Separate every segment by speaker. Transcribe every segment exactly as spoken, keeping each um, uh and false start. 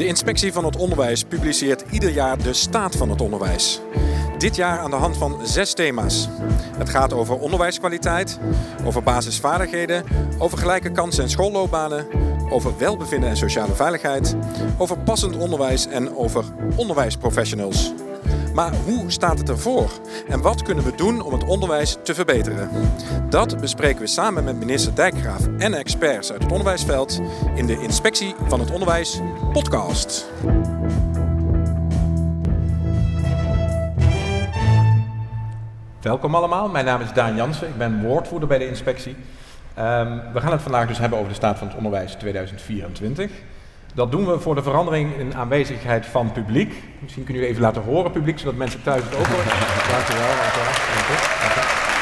Speaker 1: De Inspectie van het Onderwijs publiceert ieder jaar de staat van het onderwijs. Dit jaar aan de hand van zes thema's. Het gaat over onderwijskwaliteit, over basisvaardigheden, over gelijke kansen en schoolloopbanen, over welbevinden en sociale veiligheid, over passend onderwijs en over onderwijsprofessionals. Maar hoe staat het ervoor? En wat kunnen we doen om het onderwijs te verbeteren? Dat bespreken we samen met minister Dijkgraaf en experts uit het onderwijsveld in de Inspectie van het Onderwijs podcast.
Speaker 2: Welkom allemaal, mijn naam is Daan Jansen, ik ben woordvoerder bij de inspectie. Um, we gaan het vandaag dus hebben over de staat van het onderwijs tweeduizend vierentwintig. Dat doen we voor de verandering in aanwezigheid van publiek. Misschien kunnen jullie even laten horen, publiek, zodat mensen thuis het ook horen. Dank u wel. Dank u wel. Dank u. Dank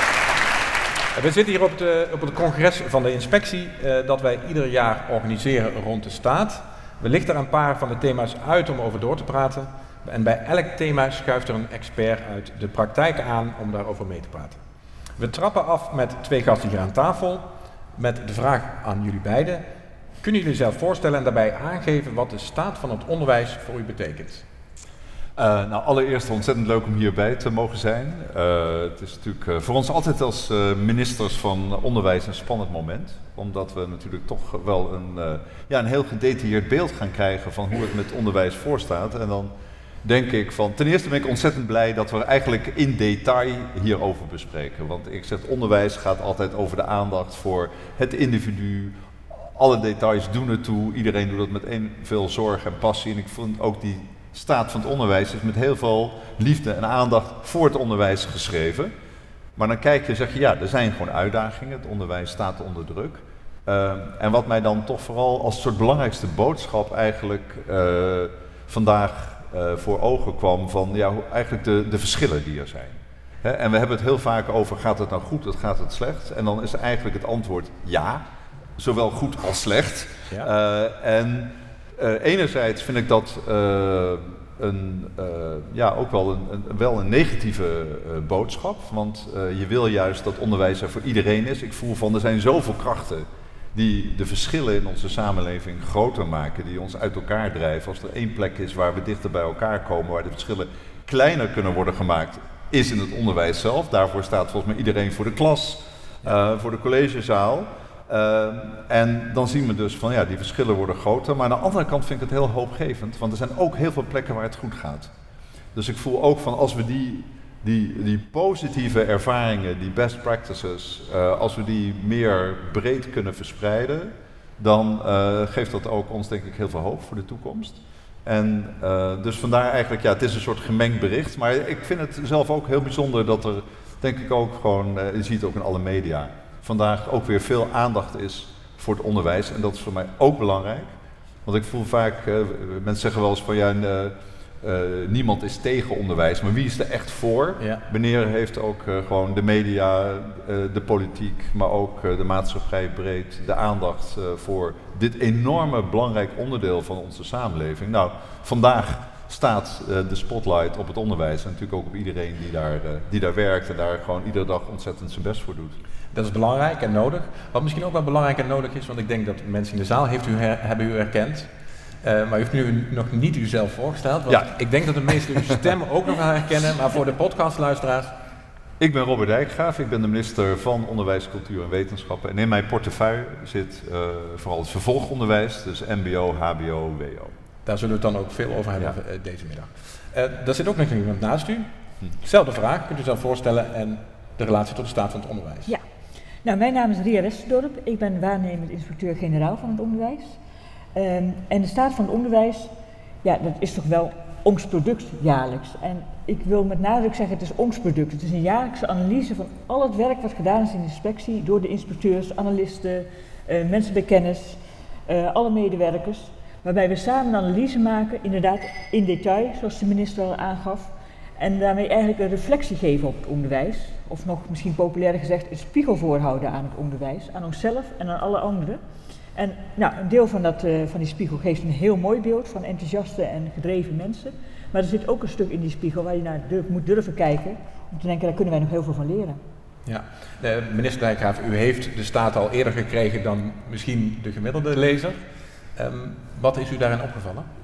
Speaker 2: u. We zitten hier op, de, op het congres van de inspectie uh, dat wij ieder jaar organiseren rond de staat. We lichten er een paar van de thema's uit om over door te praten. En bij elk thema schuift er een expert uit de praktijk aan om daarover mee te praten. We trappen af met twee gasten hier aan tafel met de vraag aan jullie beiden. Kunnen jullie zelf voorstellen en daarbij aangeven wat de staat van het onderwijs voor u betekent?
Speaker 3: Uh, nou, allereerst ontzettend leuk om hierbij te mogen zijn. Uh, het is natuurlijk uh, voor ons altijd als uh, ministers van onderwijs een spannend moment. Omdat we natuurlijk toch wel een, uh, ja, een heel gedetailleerd beeld gaan krijgen van hoe het met onderwijs voorstaat. En dan denk ik van, ten eerste ben ik ontzettend blij dat we eigenlijk in detail hierover bespreken. Want ik zeg, onderwijs gaat altijd over de aandacht voor het individu. Alle details doen ertoe, iedereen doet dat met veel zorg en passie. En ik vond ook die staat van het onderwijs is met heel veel liefde en aandacht voor het onderwijs geschreven. Maar dan kijk je en zeg je, ja, er zijn gewoon uitdagingen, het onderwijs staat onder druk. Uh, en wat mij dan toch vooral als soort belangrijkste boodschap eigenlijk uh, vandaag uh, voor ogen kwam van ja, eigenlijk de, de verschillen die er zijn. He, en we hebben het heel vaak over, gaat het nou goed of gaat het slecht? En dan is eigenlijk het antwoord ja. Zowel goed als slecht. Ja. Uh, en uh, enerzijds vind ik dat uh, een, uh, ja, ook wel een, een, wel een negatieve uh, boodschap. Want uh, je wil juist dat onderwijs er voor iedereen is. Ik voel van, er zijn zoveel krachten die de verschillen in onze samenleving groter maken. Die ons uit elkaar drijven. Als er één plek is waar we dichter bij elkaar komen, waar de verschillen kleiner kunnen worden gemaakt, is in het onderwijs zelf. Daarvoor staat volgens mij iedereen voor de klas, uh, voor de collegezaal. Uh, en dan zien we dus van ja, die verschillen worden groter, maar aan de andere kant vind ik het heel hoopgevend, want er zijn ook heel veel plekken waar het goed gaat. Dus ik voel ook van als we die, die, die positieve ervaringen, die best practices, uh, als we die meer breed kunnen verspreiden, dan uh, geeft dat ook ons denk ik heel veel hoop voor de toekomst. En uh, dus vandaar eigenlijk, ja, het is een soort gemengd bericht, maar ik vind het zelf ook heel bijzonder dat er, denk ik ook gewoon, uh, je ziet het ook in alle media, vandaag ook weer veel aandacht is voor het onderwijs en dat is voor mij ook belangrijk. Want ik voel vaak, uh, mensen zeggen wel eens van ja, uh, uh, niemand is tegen onderwijs, maar wie is er echt voor? Ja. Wanneer heeft ook uh, gewoon de media, uh, de politiek, maar ook uh, de maatschappij breed de aandacht uh, voor dit enorme belangrijk onderdeel van onze samenleving? Nou, vandaag staat uh, de spotlight op het onderwijs en natuurlijk ook op iedereen die daar, uh, die daar werkt en daar gewoon iedere dag ontzettend zijn best voor doet.
Speaker 2: Dat is belangrijk en nodig. Wat misschien ook wel belangrijk en nodig is, want ik denk dat mensen in de zaal heeft u her, hebben u herkend. Uh, maar u heeft nu nog niet uzelf voorgesteld. Want ja. Ik denk dat de meesten uw stem ook nog gaan herkennen, maar voor de podcastluisteraars.
Speaker 3: Ik ben Robert Dijkgraaf, ik ben de minister van Onderwijs, Cultuur en Wetenschappen. En in mijn portefeuille zit uh, vooral het vervolgonderwijs, dus mbo, hbo, wo.
Speaker 2: Daar zullen we het dan ook veel over hebben ja. uh, deze middag. Uh, daar zit ook nog iemand naast u. Zelfde vraag, kunt u zelf voorstellen en de relatie tot de staat van het onderwijs.
Speaker 4: Ja. Nou, mijn naam is Ria Westerdorp. Ik ben waarnemend inspecteur-generaal van het onderwijs. Um, en de staat van het onderwijs, ja, dat is toch wel ons product jaarlijks. En ik wil met nadruk zeggen, het is ons product. Het is een jaarlijkse analyse van al het werk wat gedaan is in de inspectie door de inspecteurs, analisten, uh, mensen bij kennis, uh, alle medewerkers. Waarbij we samen een analyse maken, inderdaad in detail, zoals de minister al aangaf. En daarmee eigenlijk een reflectie geven op het onderwijs. Of nog misschien populair gezegd, een spiegel voorhouden aan het onderwijs. Aan onszelf en aan alle anderen. En nou, een deel van, dat, uh, van die spiegel geeft een heel mooi beeld van enthousiaste en gedreven mensen. Maar er zit ook een stuk in die spiegel waar je naar durf, moet durven kijken. Om te denken, daar kunnen wij nog heel veel van leren.
Speaker 2: Ja, de minister Dijkgraaf, u heeft de staat al eerder gekregen dan misschien de gemiddelde lezer. Um, wat is u daarin opgevallen?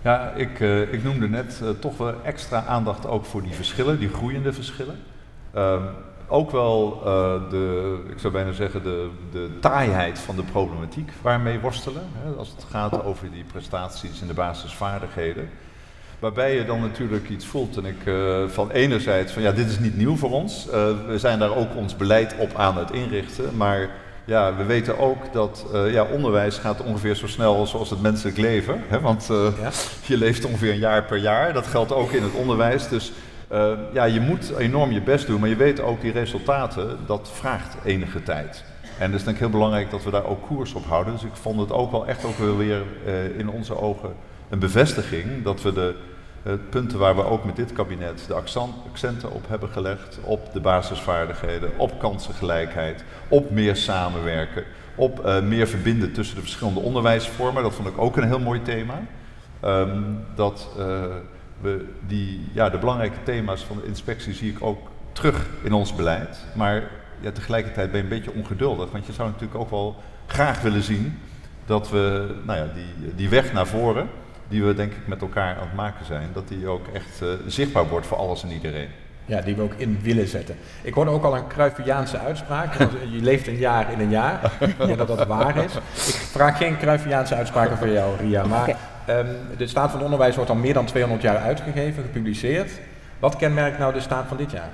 Speaker 3: Ja, ik, uh, ik noemde net uh, toch wel extra aandacht ook voor die verschillen, die groeiende verschillen. Uh, ook wel uh, de, ik zou bijna zeggen, de, de taaiheid van de problematiek waarmee worstelen. Hè, als het gaat over die prestaties en de basisvaardigheden. Waarbij je dan natuurlijk iets voelt en ik uh, van enerzijds van ja, dit is niet nieuw voor ons. Uh, we zijn daar ook ons beleid op aan het inrichten, maar ja, we weten ook dat uh, ja, onderwijs gaat ongeveer zo snel zoals het menselijk leven. Hè? Want uh, ja. je leeft ongeveer een jaar per jaar, dat geldt ook in het onderwijs. Dus uh, ja, je moet enorm je best doen, maar je weet ook die resultaten, dat vraagt enige tijd. En het is denk ik heel belangrijk dat we daar ook koers op houden. Dus ik vond het ook wel echt ook wel weer uh, in onze ogen een bevestiging dat we de uh, punten waar we ook met dit kabinet de accenten op hebben gelegd, op de basisvaardigheden, op kansengelijkheid, op meer samenwerken, op uh, meer verbinden tussen de verschillende onderwijsvormen. Dat vond ik ook een heel mooi thema. Um, dat uh, we die, ja, de belangrijke thema's van de inspectie zie ik ook terug in ons beleid. Maar ja, tegelijkertijd ben je een beetje ongeduldig, want je zou natuurlijk ook wel graag willen zien dat we nou ja, die, die weg naar voren, die we denk ik met elkaar aan het maken zijn, dat die ook echt uh, zichtbaar wordt voor alles en iedereen.
Speaker 2: Ja, die we ook in willen zetten. Ik hoorde ook al een Cruyffiaanse uitspraak, want je leeft een jaar in een jaar, ja, dat dat waar is. Ik vraag geen Cruyffiaanse uitspraken voor jou, Ria, maar okay. um, de staat van het onderwijs wordt al meer dan tweehonderd jaar uitgegeven, gepubliceerd. Wat kenmerkt nou de staat van dit jaar?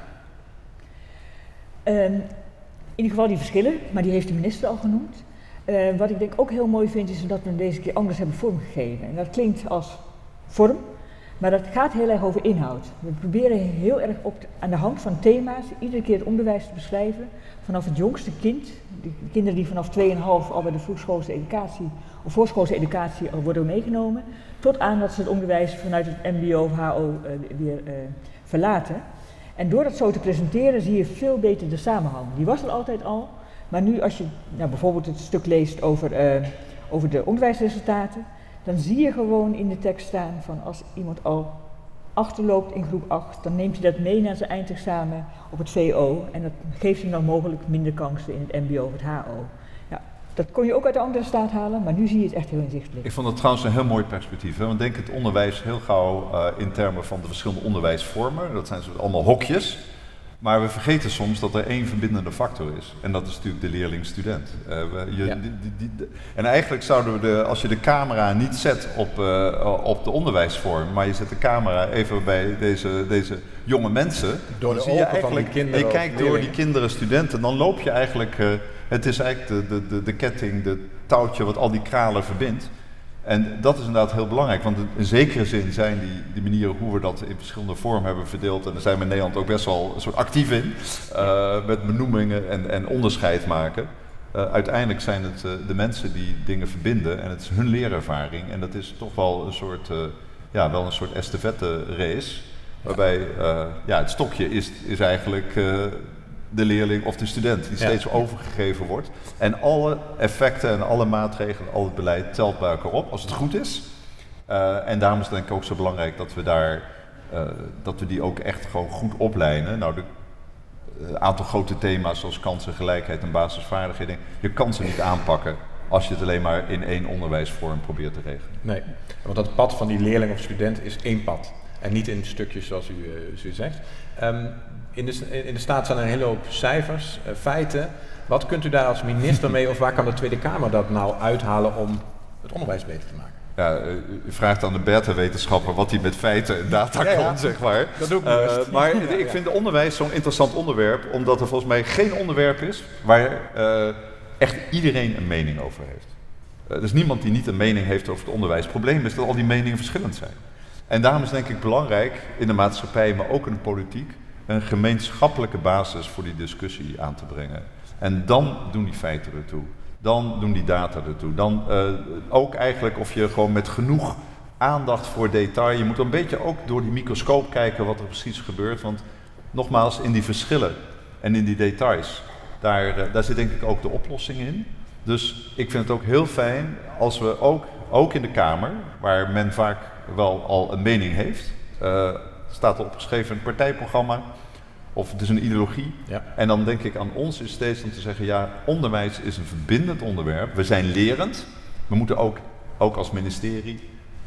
Speaker 4: Um, in ieder geval die verschillen, maar die heeft de minister al genoemd. Uh, wat ik denk ook heel mooi vind, is dat we hem deze keer anders hebben vormgegeven. En dat klinkt als vorm, maar dat gaat heel erg over inhoud. We proberen heel erg op de, aan de hand van thema's iedere keer het onderwijs te beschrijven. Vanaf het jongste kind, de kinderen die vanaf twee komma vijf al bij de vroegschoolse educatie of voorschoolse educatie al worden meegenomen, tot aan dat ze het onderwijs vanuit het mbo of ho uh, weer uh, verlaten. En door dat zo te presenteren zie je veel beter de samenhang. Die was er altijd al. Maar nu als je nou, bijvoorbeeld het stuk leest over, uh, over de onderwijsresultaten, dan zie je gewoon in de tekst staan van als iemand al achterloopt in groep acht, dan neemt hij dat mee naar zijn eindexamen op het V O en dat geeft hem dan mogelijk minder kansen in het mbo of het H O. Ja, dat kon je ook uit de andere staat halen, maar nu zie je het echt heel inzichtelijk.
Speaker 3: Ik vond het trouwens een heel mooi perspectief. Hè? Want denk het onderwijs heel gauw uh, in termen van de verschillende onderwijsvormen. Dat zijn allemaal hokjes. Maar we vergeten soms dat er één verbindende factor is. En dat is natuurlijk de leerling-student. Uh, je, ja. die, die, die, en eigenlijk zouden we, de, als je de camera niet zet op, uh, op de onderwijsvorm, maar je zet de camera even bij deze, deze jonge mensen.
Speaker 2: Door de
Speaker 3: dan zie je eigenlijk,
Speaker 2: van die kinderen.
Speaker 3: Je kijkt door die kinderen, studenten, dan loop je eigenlijk, uh, het is eigenlijk de, de, de, de ketting, de touwtje wat al die kralen verbindt. En dat is inderdaad heel belangrijk, want in zekere zin zijn die, die manieren hoe we dat in verschillende vormen hebben verdeeld, en daar zijn we in Nederland ook best wel een soort actief in, uh, met benoemingen en, en onderscheid maken. Uh, uiteindelijk zijn het uh, de mensen die dingen verbinden en het is hun leerervaring en dat is toch wel een soort, uh, ja, wel een soort estafette race, waarbij uh, ja, het stokje is, is eigenlijk uh, de leerling of de student die steeds ja. overgegeven wordt. En alle effecten en alle maatregelen, al het beleid telt bij elkaar op als het goed is. Uh, en daarom is het denk ik ook zo belangrijk dat we daar, uh, dat we die ook echt gewoon goed oplijnen. Nou, de uh, aantal grote thema's zoals kansengelijkheid en basisvaardigheden, je kan ze niet aanpakken als je het alleen maar in één onderwijsvorm probeert te regelen.
Speaker 2: Nee, want dat pad van die leerling of student is één pad en niet in stukjes zoals u, uh, zoals u zegt. Um, In de, in de staat staan een hele hoop cijfers, uh, feiten. Wat kunt u daar als minister mee of waar kan de Tweede Kamer dat nou uithalen om het onderwijs beter te maken?
Speaker 3: Ja, uh, u vraagt aan de Bertha-wetenschapper wat hij met feiten en data
Speaker 2: ja,
Speaker 3: kan,
Speaker 2: ja.
Speaker 3: zeg maar.
Speaker 2: Dat doe ik
Speaker 3: uh, Maar ja, ik vind onderwijs zo'n interessant onderwerp, omdat er volgens mij geen onderwerp is waar uh, echt iedereen een mening over heeft. Uh, er is niemand die niet een mening heeft over het onderwijs. Het probleem is dat al die meningen verschillend zijn. En daarom is denk ik belangrijk in de maatschappij, maar ook in de politiek, een gemeenschappelijke basis voor die discussie aan te brengen. En dan doen die feiten ertoe. Dan doen die data ertoe. Dan uh, ook eigenlijk of je gewoon met genoeg aandacht voor detail, je moet een beetje ook door die microscoop kijken wat er precies gebeurt. Want nogmaals, in die verschillen en in die details, daar, uh, daar zit denk ik ook de oplossing in. Dus ik vind het ook heel fijn als we ook, ook in de Kamer, waar men vaak wel al een mening heeft, uh, staat er opgeschreven in het partijprogramma, of het is een ideologie. Ja. En dan denk ik aan ons is steeds om te zeggen, ja, onderwijs is een verbindend onderwerp. We zijn lerend. We moeten ook, ook als ministerie,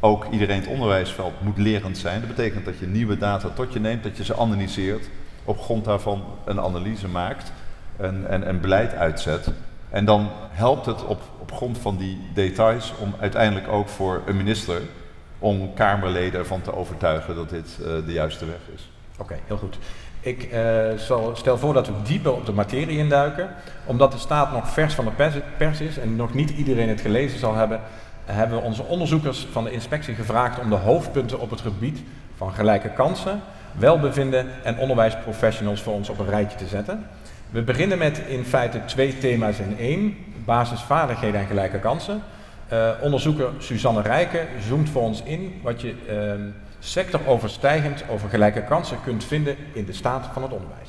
Speaker 3: ook iedereen in het onderwijsveld moet lerend zijn. Dat betekent dat je nieuwe data tot je neemt, dat je ze analyseert, op grond daarvan een analyse maakt en, en, en beleid uitzet. En dan helpt het op, op grond van die details om uiteindelijk ook voor een minister, om Kamerleden ervan te overtuigen dat dit uh, de juiste weg is.
Speaker 2: Oké, okay, heel goed. Ik uh, zal, stel voor dat we dieper op de materie induiken. Omdat de staat nog vers van de pers, pers is en nog niet iedereen het gelezen zal hebben, hebben we onze onderzoekers van de inspectie gevraagd om de hoofdpunten op het gebied van gelijke kansen, welbevinden en onderwijsprofessionals voor ons op een rijtje te zetten. We beginnen met in feite twee thema's in één, basisvaardigheden en gelijke kansen. Uh, onderzoeker Suzanne Rijken zoomt voor ons in wat je uh, sectoroverstijgend over gelijke kansen kunt vinden in de staat van het onderwijs.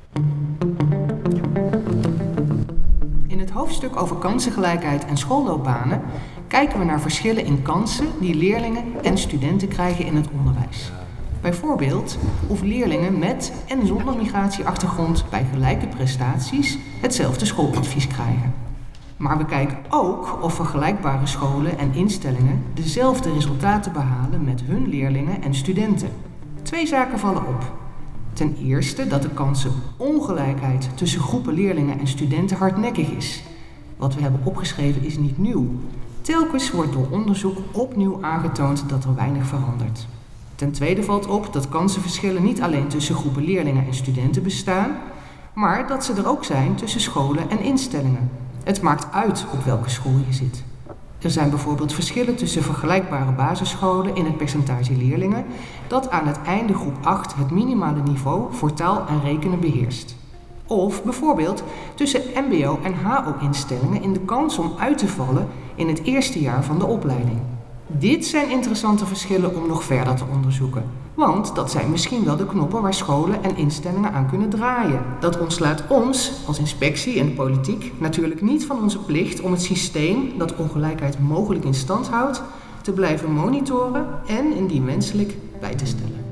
Speaker 5: In het hoofdstuk over kansengelijkheid en schoolloopbanen kijken we naar verschillen in kansen die leerlingen en studenten krijgen in het onderwijs. Bijvoorbeeld of leerlingen met en zonder migratieachtergrond bij gelijke prestaties hetzelfde schooladvies krijgen. Maar we kijken ook of vergelijkbare scholen en instellingen dezelfde resultaten behalen met hun leerlingen en studenten. Twee zaken vallen op. Ten eerste dat de kansenongelijkheid tussen groepen leerlingen en studenten hardnekkig is. Wat we hebben opgeschreven is niet nieuw. Telkens wordt door onderzoek opnieuw aangetoond dat er weinig verandert. Ten tweede valt op dat kansenverschillen niet alleen tussen groepen leerlingen en studenten bestaan, maar dat ze er ook zijn tussen scholen en instellingen. Het maakt uit op welke school je zit. Er zijn bijvoorbeeld verschillen tussen vergelijkbare basisscholen in het percentage leerlingen dat aan het einde groep acht het minimale niveau voor taal en rekenen beheerst. Of bijvoorbeeld tussen mbo- en hao-instellingen in de kans om uit te vallen in het eerste jaar van de opleiding. Dit zijn interessante verschillen om nog verder te onderzoeken. Want dat zijn misschien wel de knoppen waar scholen en instellingen aan kunnen draaien. Dat ontslaat ons, als inspectie en de politiek, natuurlijk niet van onze plicht om het systeem dat ongelijkheid mogelijk in stand houdt, te blijven monitoren en indien wenselijk bij te stellen.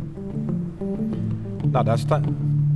Speaker 2: Nou, daar staat.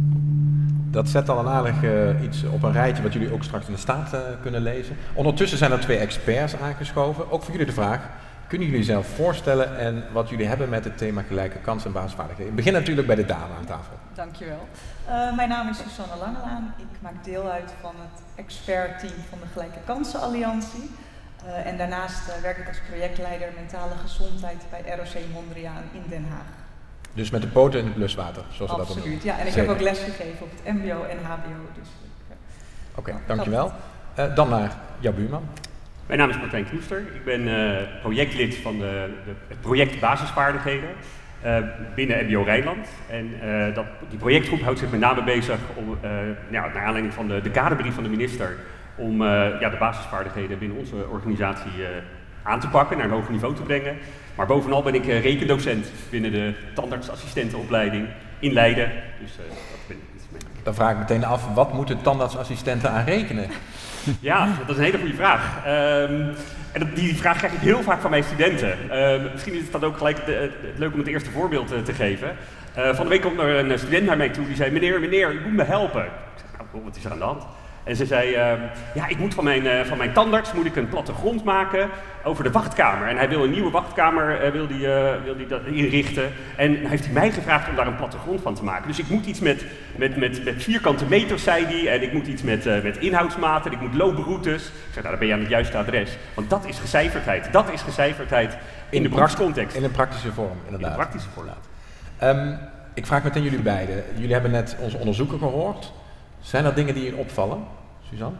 Speaker 2: Dat zet al een aardig uh, iets op een rijtje wat jullie ook straks in de staat uh, kunnen lezen. Ondertussen zijn er twee experts aangeschoven. Ook voor jullie de vraag, kunnen jullie zelf voorstellen en wat jullie hebben met het thema gelijke kansen en basisvaardigheden? Ik begin natuurlijk bij de dame aan tafel.
Speaker 6: Dankjewel. Uh, mijn naam is Susanne Langelaan. Ik maak deel uit van het expertteam van de Gelijke Kansen Alliantie. Uh, en daarnaast uh, werk ik als projectleider mentale gezondheid bij R O C Mondriaan in Den Haag.
Speaker 2: Dus met de poten in het bluswater, zoals we dat noemen.
Speaker 6: Absoluut, ja. En ik Zeker. heb ook lesgegeven op het mbo en hbo. Dus uh,
Speaker 2: Oké, okay, dankjewel. Uh, dan naar jouw buurman.
Speaker 7: Mijn naam is Martijn Knoester. Ik ben uh, projectlid van de, de, het project Basisvaardigheden uh, binnen mbo Rijnland. En uh, dat, die projectgroep houdt zich met name bezig om, uh, ja, naar aanleiding van de, de kaderbrief van de minister, om uh, ja, de basisvaardigheden binnen onze organisatie uh, aan te pakken, naar een hoger niveau te brengen. Maar bovenal ben ik uh, rekendocent binnen de tandartsassistentenopleiding in Leiden. Dus, uh, dat ben ik.
Speaker 2: Dan vraag ik meteen af, wat moeten tandartsassistenten aan rekenen?
Speaker 7: Ja, dat is een hele goede vraag. Um, en dat, die vraag krijg ik heel vaak van mijn studenten. Uh, misschien is het dan ook gelijk de, de, leuk om het eerste voorbeeld uh, te geven. Uh, van de week komt er een student naar mij toe die zei, meneer, meneer, u moet me helpen. Ik zeg, nou, wat is er aan de hand? En ze zei, uh, ja, ik moet van mijn, uh, van mijn tandarts moet ik een plattegrond maken over de wachtkamer. En hij wil een nieuwe wachtkamer uh, wil die, uh, wil die dat inrichten. En heeft hij mij gevraagd om daar een plattegrond van te maken. Dus ik moet iets met, met, met, met vierkante meters, zei hij. En ik moet iets met, uh, met inhoudsmaten, ik moet looproutes. Ik zeg, nou, dan ben je aan het juiste adres. Want dat is gecijferdheid. Dat is gecijferdheid in, in de praxiscontext.
Speaker 2: In een praktische vorm, inderdaad.
Speaker 7: In een praktische vorm.
Speaker 2: Um, ik vraag meteen jullie beiden. Jullie hebben net onze onderzoeken gehoord. Zijn er dingen die je opvallen? Suzanne?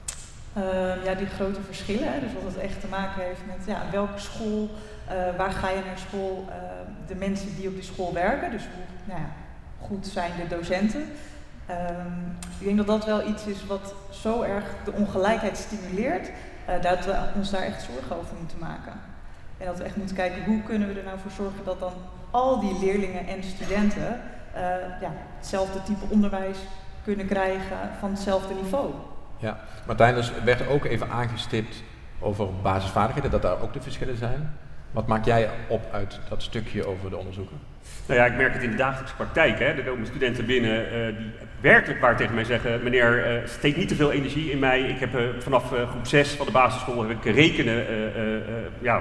Speaker 6: Uh, ja, die grote verschillen. Hè? Dus wat het echt te maken heeft met ja, welke school, uh, waar ga je naar school, uh, de mensen die op die school werken. Dus hoe nou ja, goed zijn de docenten. Um, ik denk dat dat wel iets is wat zo erg de ongelijkheid stimuleert, uh, dat we ons daar echt zorgen over moeten maken. En dat we echt moeten kijken, hoe kunnen we er nou voor zorgen dat dan al die leerlingen en studenten uh, ja, hetzelfde type onderwijs kunnen krijgen van hetzelfde niveau.
Speaker 2: Ja, Martijn, dus werd ook even aangestipt over basisvaardigheden, dat daar ook de verschillen zijn. Wat maak jij op uit dat stukje over de onderzoeken?
Speaker 7: Nou ja, ik merk het in de dagelijkse praktijk. Hè. Er komen studenten binnen uh, die werkelijk waar tegen mij zeggen, meneer, uh, steek niet te veel energie in mij. Ik heb uh, vanaf uh, groep zes van de basisschool heb ik rekenen uh, uh, uh, ja,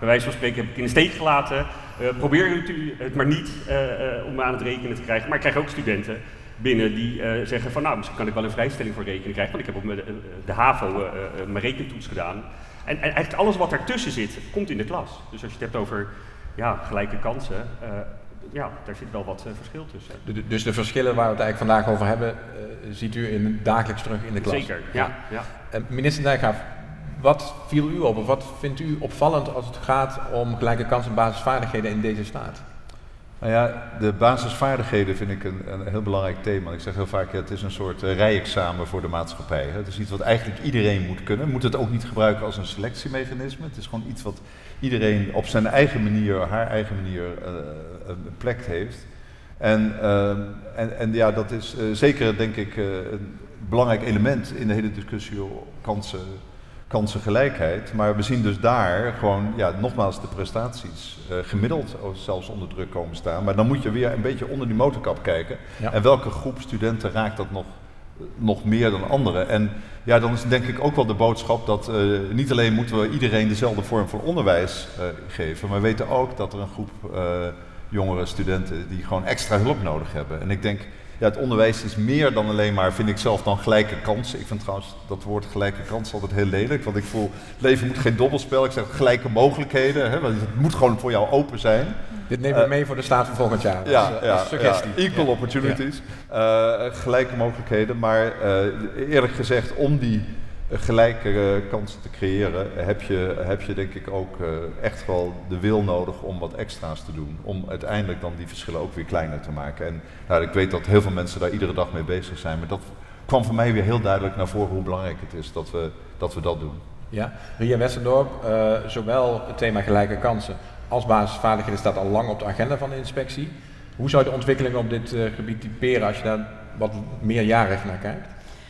Speaker 7: bij wijze van spreken heb ik in de steek gelaten. Uh, probeer u het maar niet uh, uh, om me aan het rekenen te krijgen. Maar ik krijg ook studenten binnen die uh, zeggen van nou, misschien kan ik wel een vrijstelling voor rekenen krijgen, want ik heb op de, de HAVO uh, uh, mijn rekentoets gedaan. En, en eigenlijk alles wat daartussen zit, komt in de klas. Dus als je het hebt over ja, gelijke kansen, uh, ja, daar zit wel wat uh, verschil tussen.
Speaker 2: De, dus de verschillen waar we het eigenlijk vandaag over hebben, uh, ziet u in, dagelijks terug in de klas?
Speaker 7: Zeker, ja. ja.
Speaker 2: Uh, minister Dijkgraaf, wat viel u op of wat vindt u opvallend als het gaat om gelijke kansen en basisvaardigheden in deze staat?
Speaker 3: Nou ja, de basisvaardigheden vind ik een, een heel belangrijk thema. Ik zeg heel vaak, ja, het is een soort uh, rijexamen voor de maatschappij. Hè. Het is iets wat eigenlijk iedereen moet kunnen. We moeten het ook niet gebruiken als een selectiemechanisme. Het is gewoon iets wat iedereen op zijn eigen manier, haar eigen manier uh, een plek heeft. En, uh, en, en ja, dat is uh, zeker denk ik uh, een belangrijk element in de hele discussie op kansen. kansengelijkheid, maar we zien dus daar gewoon, ja, nogmaals de prestaties uh, gemiddeld zelfs onder druk komen staan. Maar dan moet je weer een beetje onder die motorkap kijken. Ja. En welke groep studenten raakt dat nog, nog meer dan anderen? En ja, dan is denk ik ook wel de boodschap dat uh, niet alleen moeten we iedereen dezelfde vorm van onderwijs uh, geven, maar we weten ook dat er een groep uh, jongere studenten die gewoon extra hulp nodig hebben. En ik denk, ja, het onderwijs is meer dan alleen maar, vind ik zelf, dan gelijke kansen. Ik vind trouwens dat woord gelijke kansen altijd heel lelijk, want ik voel, het leven moet geen dobbelspel. Ik zeg gelijke mogelijkheden, hè, want het moet gewoon voor jou open zijn.
Speaker 2: Dit nemen we uh, mee voor de staat van volgend jaar,
Speaker 3: ja,
Speaker 2: als,
Speaker 3: ja,
Speaker 2: als suggestie.
Speaker 3: Ja, equal ja. opportunities, ja. uh, gelijke mogelijkheden. Maar uh, eerlijk gezegd, om die gelijke uh, kansen te creëren, heb je, heb je denk ik ook uh, echt wel de wil nodig om wat extra's te doen. Om uiteindelijk dan die verschillen ook weer kleiner te maken. En nou, ik weet dat heel veel mensen daar iedere dag mee bezig zijn, maar dat kwam voor mij weer heel duidelijk naar voren hoe belangrijk het is dat we dat, we dat doen.
Speaker 2: Ja, Ria Westendorp, uh, zowel het thema gelijke kansen als basisvaardigheden staat al lang op de agenda van de inspectie. Hoe zou je de ontwikkeling op dit uh, gebied typeren als je daar wat meerjarig naar kijkt?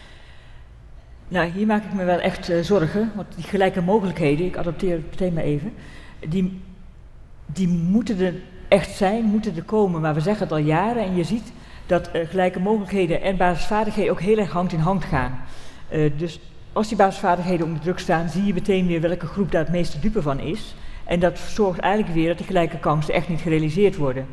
Speaker 4: Nou, hier maak ik me wel echt uh, zorgen, want die gelijke mogelijkheden, ik adopteer het thema even, die, die moeten er echt zijn, moeten er komen, maar we zeggen het al jaren en je ziet dat uh, gelijke mogelijkheden en basisvaardigheden ook heel erg hand in hand gaan. Uh, dus als die basisvaardigheden onder druk staan, zie je meteen weer welke groep daar het meeste dupe van is. En dat zorgt eigenlijk weer dat die gelijke kansen echt niet gerealiseerd worden.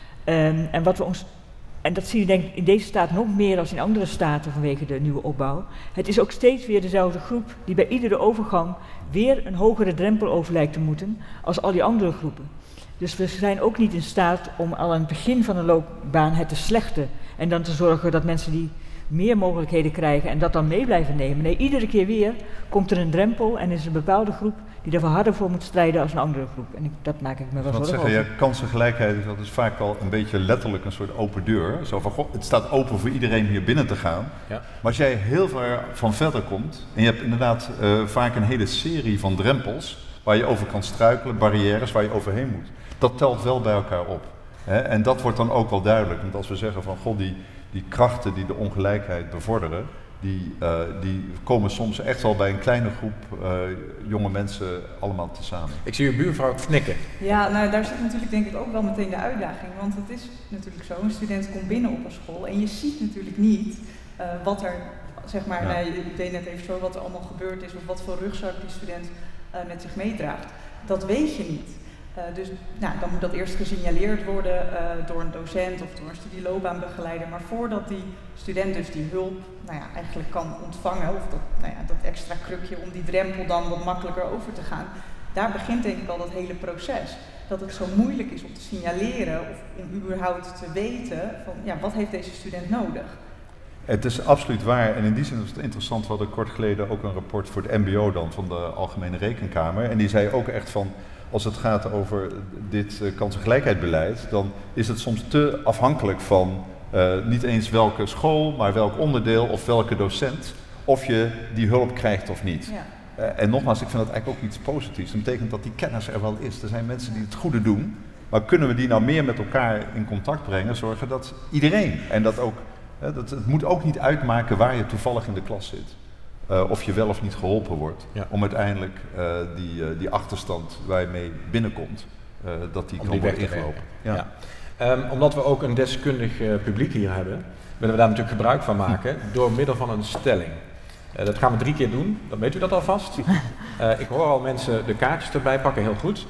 Speaker 4: Um, en wat we ons... En dat zie je denk ik in deze staat nog meer dan in andere staten vanwege de nieuwe opbouw. Het is ook steeds weer dezelfde groep die bij iedere overgang weer een hogere drempel over lijkt te moeten als al die andere groepen. Dus we zijn ook niet in staat om al aan het begin van de loopbaan het te slechten en dan te zorgen dat mensen die meer mogelijkheden krijgen en dat dan mee blijven nemen. Nee, iedere keer weer komt er een drempel en is er een bepaalde groep die er harder voor moet strijden als een andere groep. En ik, dat maak ik me wel zorgen over.
Speaker 3: Ja, kansengelijkheid, dat is vaak al een beetje letterlijk een soort open deur. Zo van, goh, het staat open voor iedereen hier binnen te gaan. Ja. Maar als jij heel ver van verder komt en je hebt inderdaad uh, vaak een hele serie van drempels waar je over kan struikelen, barrières waar je overheen moet. Dat telt wel bij elkaar op. Hè? En dat wordt dan ook wel duidelijk. Want als we zeggen van, goh, die, die krachten die de ongelijkheid bevorderen, Die, uh, die komen soms echt wel bij een kleine groep uh, jonge mensen allemaal tezamen.
Speaker 2: Ik zie uw buurvrouw knikken.
Speaker 6: Ja, nou daar zit natuurlijk denk ik ook wel meteen de uitdaging. Want het is natuurlijk zo, een student komt binnen op een school en je ziet natuurlijk niet uh, wat er, zeg maar, ja. nou, ik deed net even zo, wat er allemaal gebeurd is of wat voor rugzak die student uh, met zich meedraagt. Dat weet je niet. Uh, dus nou, dan moet dat eerst gesignaleerd worden uh, door een docent of door een studieloopbaanbegeleider. Maar voordat die student dus die hulp nou ja, eigenlijk kan ontvangen, of dat, nou ja, dat extra krukje om die drempel dan wat makkelijker over te gaan, daar begint denk ik al dat hele proces. Dat het zo moeilijk is om te signaleren of om überhaupt te weten van ja, wat heeft deze student nodig.
Speaker 3: Het is absoluut waar en in die zin is het interessant. We hadden kort geleden ook een rapport voor het M B O dan van de Algemene Rekenkamer en die zei ook echt van, als het gaat over dit uh, kansengelijkheidsbeleid, dan is het soms te afhankelijk van uh, niet eens welke school, maar welk onderdeel of welke docent, of je die hulp krijgt of niet. Ja. Uh, en nogmaals, ik vind dat eigenlijk ook iets positiefs. Dat betekent dat die kennis er wel is. Er zijn mensen die het goede doen, maar kunnen we die nou meer met elkaar in contact brengen, zorgen dat iedereen, en dat ook, uh, dat, het moet ook niet uitmaken waar je toevallig in de klas zit. Uh, of je wel of niet geholpen wordt, ja. om uiteindelijk uh, die, uh, die achterstand waar je mee binnenkomt, uh, dat die
Speaker 2: om
Speaker 3: kan
Speaker 2: die
Speaker 3: worden ingelopen.
Speaker 2: Ja. Ja. Um, omdat we ook een deskundig uh, publiek hier hebben, willen we daar natuurlijk gebruik van maken door middel van een stelling. Uh, dat gaan we drie keer doen, dan weet u dat alvast. Uh, ik hoor al mensen de kaartjes erbij pakken, heel goed.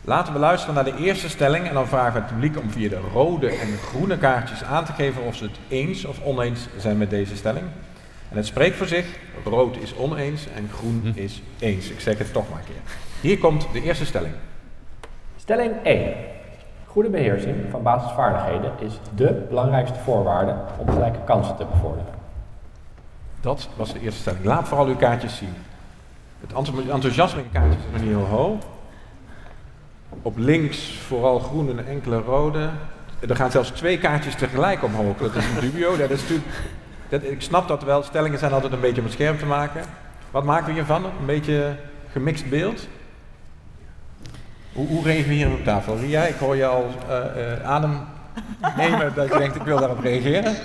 Speaker 2: Laten we luisteren naar de eerste stelling en dan vragen we het publiek om via de rode en groene kaartjes aan te geven of ze het eens of oneens zijn met deze stelling. En het spreekt voor zich, rood is oneens en groen is eens. Ik zeg het toch maar een keer. Hier komt de eerste stelling.
Speaker 8: Stelling één. Goede beheersing van basisvaardigheden is dé belangrijkste voorwaarde om gelijke kansen te bevorderen.
Speaker 2: Dat was de eerste stelling. Laat vooral uw kaartjes zien. Het enthousiasme in kaartjes is nog niet heel hoog. Op links vooral groen en enkele rode. Er gaan zelfs twee kaartjes tegelijk omhoog. Dat is een dubio. Dat is natuurlijk, dat, ik snap dat wel. Stellingen zijn altijd een beetje om het scherp te maken. Wat maken we hiervan? Een beetje gemixt beeld? Hoe, hoe reageren we hier op tafel? Ria, ik hoor je al uh, uh, adem nemen dat je denkt ik wil daarop reageren.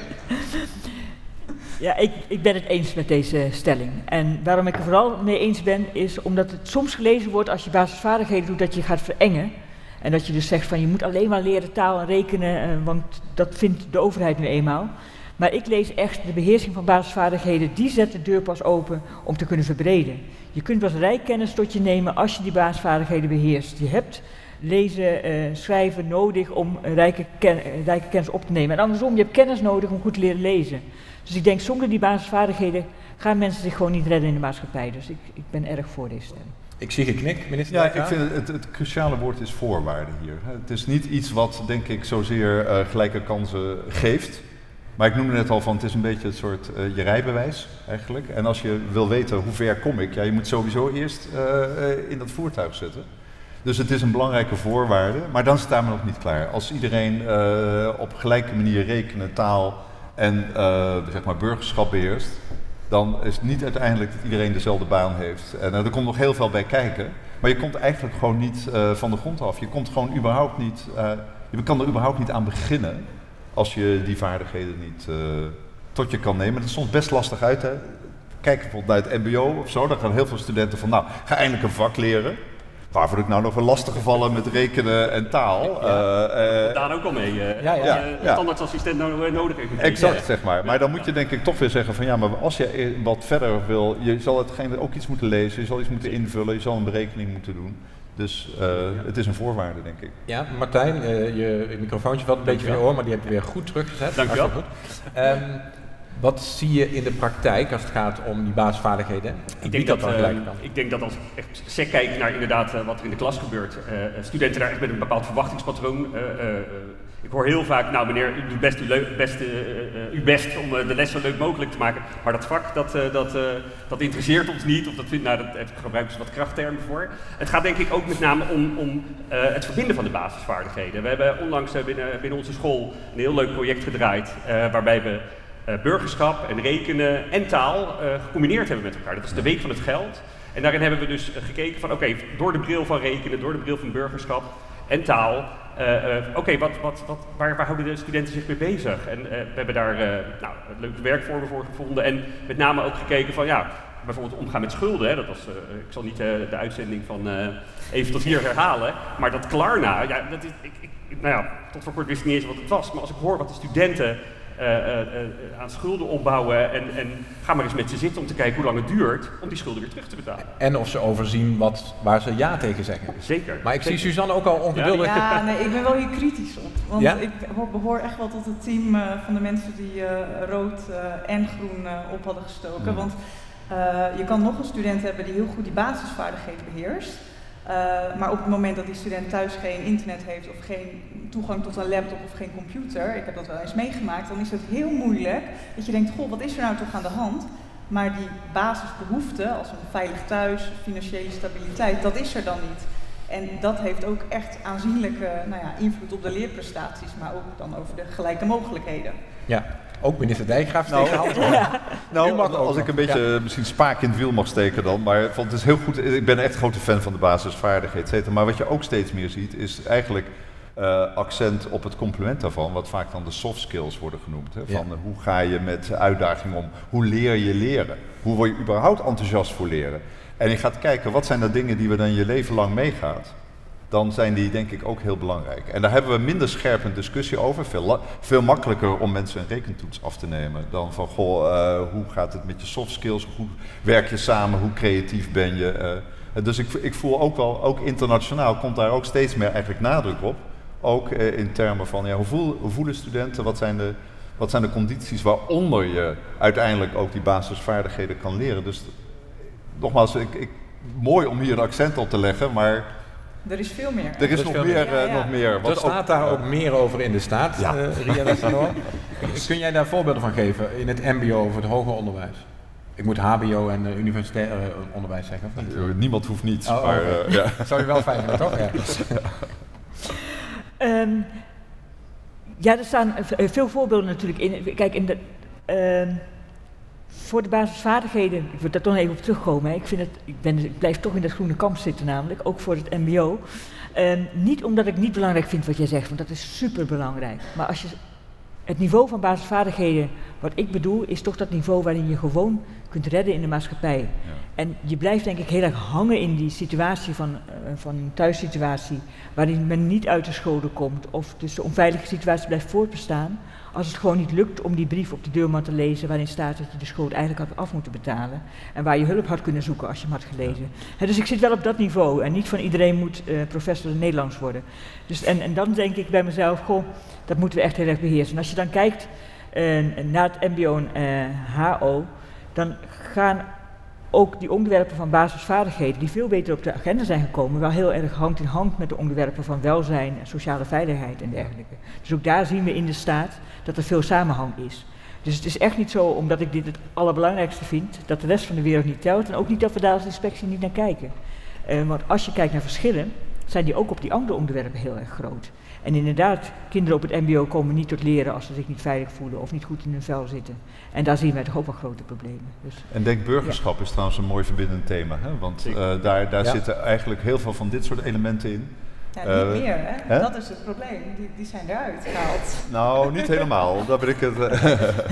Speaker 4: Ja, ik, ik ben het eens met deze stelling. En waarom ik er vooral mee eens ben, is omdat het soms gelezen wordt als je basisvaardigheden doet dat je gaat verengen. En dat je dus zegt van je moet alleen maar leren taal en rekenen, uh, want dat vindt de overheid nu eenmaal. Maar ik lees echt de beheersing van basisvaardigheden, die zet de deur pas open om te kunnen verbreden. Je kunt pas rijkennis tot je nemen als je die basisvaardigheden beheerst. Je hebt lezen, uh, schrijven nodig om een rijke, ken, uh, rijke kennis op te nemen. En andersom, je hebt kennis nodig om goed te leren lezen. Dus ik denk, zonder die basisvaardigheden gaan mensen zich gewoon niet redden in de maatschappij. Dus ik, ik ben erg voor deze stelling.
Speaker 2: Ik zie geknik, minister.
Speaker 3: Ja, ik vind het, het, het cruciale woord is voorwaarde hier. Het is niet iets wat, denk ik, zozeer uh, gelijke kansen geeft. Maar ik noemde net al van, het is een beetje het soort uh, je rijbewijs eigenlijk. En als je wil weten hoe ver kom ik, ja, je moet sowieso eerst uh, uh, in dat voertuig zitten. Dus het is een belangrijke voorwaarde, maar dan staan we nog niet klaar. Als iedereen uh, op gelijke manier rekenen, taal en uh, zeg maar burgerschap beheerst, dan is het niet uiteindelijk dat iedereen dezelfde baan heeft. En uh, er komt nog heel veel bij kijken, maar je komt eigenlijk gewoon niet uh, van de grond af. Je komt gewoon überhaupt niet, uh, je kan er überhaupt niet aan beginnen als je die vaardigheden niet uh, tot je kan nemen. Dat is soms best lastig uit. Hè? Kijk bijvoorbeeld naar het mbo of zo, dan gaan heel veel studenten van, nou, ga eindelijk een vak leren. Waar word ik nou nog wel lastig gevallen met rekenen en taal?
Speaker 7: Ja. Uh, uh, Daan ook al mee. Uh,
Speaker 3: ja, ja,
Speaker 7: als je
Speaker 3: ja.
Speaker 7: tandartsassistent no- nodig heeft.
Speaker 3: Exact,
Speaker 7: ja.
Speaker 3: zeg maar. Maar dan moet je denk ik toch weer zeggen van ja, maar als je wat verder wil, je zal hetgeen ook iets moeten lezen, je zal iets moeten invullen, je zal een berekening moeten doen. Dus uh, ja. Het is een voorwaarde, denk ik.
Speaker 2: Ja, Martijn, uh, je microfoontje valt een beetje van je oor, maar die heb je weer goed teruggezet.
Speaker 7: Dank je wel.
Speaker 2: Um, wat zie je in de praktijk als het gaat om die basisvaardigheden?
Speaker 7: Ik denk, dat, dat uh, ik denk dat als ik echt sec kijk naar inderdaad uh, wat er in de klas gebeurt, uh, studenten daar echt met een bepaald verwachtingspatroon. Uh, uh, uh, ik hoor heel vaak, nou meneer, u doet best uw, leuk, best, uh, uh, uw best om uh, de les zo leuk mogelijk te maken, maar dat vak, dat, uh, dat, uh, dat interesseert ons niet, of dat vindt, nou, daar gebruiken ze wat krachttermen voor. Het gaat denk ik ook met name om, om uh, het verbinden van de basisvaardigheden. We hebben onlangs uh, binnen, binnen onze school een heel leuk project gedraaid, uh, waarbij we Uh, burgerschap en rekenen en taal uh, gecombineerd hebben met elkaar. Dat is de Week van het Geld. En daarin hebben we dus uh, gekeken van oké, okay, door de bril van rekenen, door de bril van burgerschap en taal. Uh, uh, oké, okay, wat, wat, wat, waar, waar houden de studenten zich mee bezig? En uh, we hebben daar uh, nou, leuke werkvormen voor gevonden. En met name ook gekeken van ja, bijvoorbeeld omgaan met schulden. Hè. Dat was, uh, ik zal niet uh, de uitzending van uh, even tot hier herhalen. Maar dat Klarna, ja, dat is, ik, ik, nou ja, tot voor kort wist ik niet eens wat het was. Maar als ik hoor wat de studenten Uh, uh, uh, aan schulden opbouwen en, en ga maar eens met ze zitten om te kijken hoe lang het duurt om die schulden weer terug te betalen.
Speaker 2: En of ze overzien wat, waar ze ja tegen zeggen.
Speaker 7: Zeker.
Speaker 2: Maar ik
Speaker 7: Zeker.
Speaker 2: zie Suzanne ook al ongeduldig.
Speaker 6: Ja, ja, nee, ik ben wel hier kritisch op. Want
Speaker 2: ja?
Speaker 6: ik behoor echt wel tot het team uh, van de mensen die uh, rood uh, en groen uh, op hadden gestoken. Hmm. Want uh, je kan nog een student hebben die heel goed die basisvaardigheden beheerst. Uh, maar op het moment dat die student thuis geen internet heeft of geen toegang tot een laptop of geen computer, ik heb dat wel eens meegemaakt, dan is het heel moeilijk dat je denkt, goh, wat is er nou toch aan de hand? Maar die basisbehoeften, als een veilig thuis, financiële stabiliteit, dat is er dan niet. En dat heeft ook echt aanzienlijke nou ja, invloed op de leerprestaties, maar ook dan over de gelijke mogelijkheden.
Speaker 2: Ja. Ook minister Dijkgraaf
Speaker 3: nou,
Speaker 2: tegen hand.
Speaker 3: Ja. Nou, als, als ik een beetje ja. misschien spaak in het wiel mag steken dan, maar het is heel goed, ik ben echt een grote fan van de basisvaardigheden, et cetera. Maar wat je ook steeds meer ziet, is eigenlijk uh, accent op het complement daarvan, wat vaak dan de soft skills worden genoemd. Hè? Van ja. uh, hoe ga je met uitdagingen om, hoe leer je leren? Hoe word je überhaupt enthousiast voor leren? En je gaat kijken, wat zijn de dingen die we dan je leven lang meegaat? Dan zijn die denk ik ook heel belangrijk. En daar hebben we minder scherp een discussie over. Veel, la- veel makkelijker om mensen een rekentoets af te nemen. Dan van, goh, uh, hoe gaat het met je soft skills? Hoe werk je samen? Hoe creatief ben je? Uh, Uh, dus ik, ik voel ook wel, ook internationaal komt daar ook steeds meer eigenlijk nadruk op. Ook uh, in termen van, ja, hoe, voel, hoe voelen studenten, wat zijn, de, wat zijn de condities waaronder je uiteindelijk ook die basisvaardigheden kan leren. Dus nogmaals, ik, ik, mooi om hier een accent op te leggen, maar...
Speaker 6: Er is veel meer.
Speaker 3: Er is, is nog, meer, meer.
Speaker 6: Ja, ja.
Speaker 3: nog meer.
Speaker 2: Er staat ook, daar ook meer over in de staat, ja. uh, Ria Westerhoor. Kun jij daar voorbeelden van geven in het mbo of het hoger onderwijs? Ik moet hbo en uh, universitair uh, onderwijs zeggen, of niet?
Speaker 3: Niemand hoeft niets,
Speaker 2: oh,
Speaker 3: maar...
Speaker 2: Okay.
Speaker 3: Uh, ja.
Speaker 2: Zou je wel fijn vinden, toch? Ja.
Speaker 4: Ja. Um, ja, er staan uh, veel voorbeelden natuurlijk in. Kijk, in de... Uh, Voor de basisvaardigheden, ik wil daar toch nog even op terugkomen. Hè. Ik, vind het, ik, ben, ik blijf toch in dat groene kamp zitten namelijk, ook voor het mbo. Uh, niet omdat ik niet belangrijk vind wat jij zegt, want dat is super belangrijk. Maar als je het niveau van basisvaardigheden, wat ik bedoel, is toch dat niveau waarin je gewoon kunt redden in de maatschappij. Ja. En je blijft denk ik heel erg hangen in die situatie van, uh, van een thuissituatie, waarin men niet uit de scholen komt of dus de onveilige situatie blijft voortbestaan. Als het gewoon niet lukt om die brief op de deurmat te lezen waarin staat dat je de school eigenlijk had af moeten betalen. En waar je hulp had kunnen zoeken als je hem had gelezen. He, dus ik zit wel op dat niveau en niet van iedereen moet uh, professor Nederlands worden. Dus, en, en dan denk ik bij mezelf, goh, dat moeten we echt heel erg beheersen. En als je dan kijkt uh, naar het mbo en uh, ho, dan gaan ook die onderwerpen van basisvaardigheden, die veel beter op de agenda zijn gekomen, wel heel erg hand in hand met de onderwerpen van welzijn, sociale veiligheid en dergelijke. Dus ook daar zien we in de staat dat er veel samenhang is. Dus het is echt niet zo, omdat ik dit het allerbelangrijkste vind, dat de rest van de wereld niet telt en ook niet dat we daar als inspectie niet naar kijken. Uh, want als je kijkt naar verschillen, zijn die ook op die andere onderwerpen heel erg groot. En inderdaad, kinderen op het mbo komen niet tot leren als ze zich niet veilig voelen of niet goed in hun vel zitten. En daar zien wij toch ook wel grote problemen. Dus,
Speaker 3: en denk burgerschap ja. is trouwens een mooi verbindend thema, hè? Want uh, daar, daar ja. zitten eigenlijk heel veel van dit soort elementen in.
Speaker 6: Ja, niet uh, meer, hè? hè? Dat is het probleem. Die, die zijn eruit gehaald.
Speaker 3: Nou, niet helemaal. Daar ben ik het... Uh,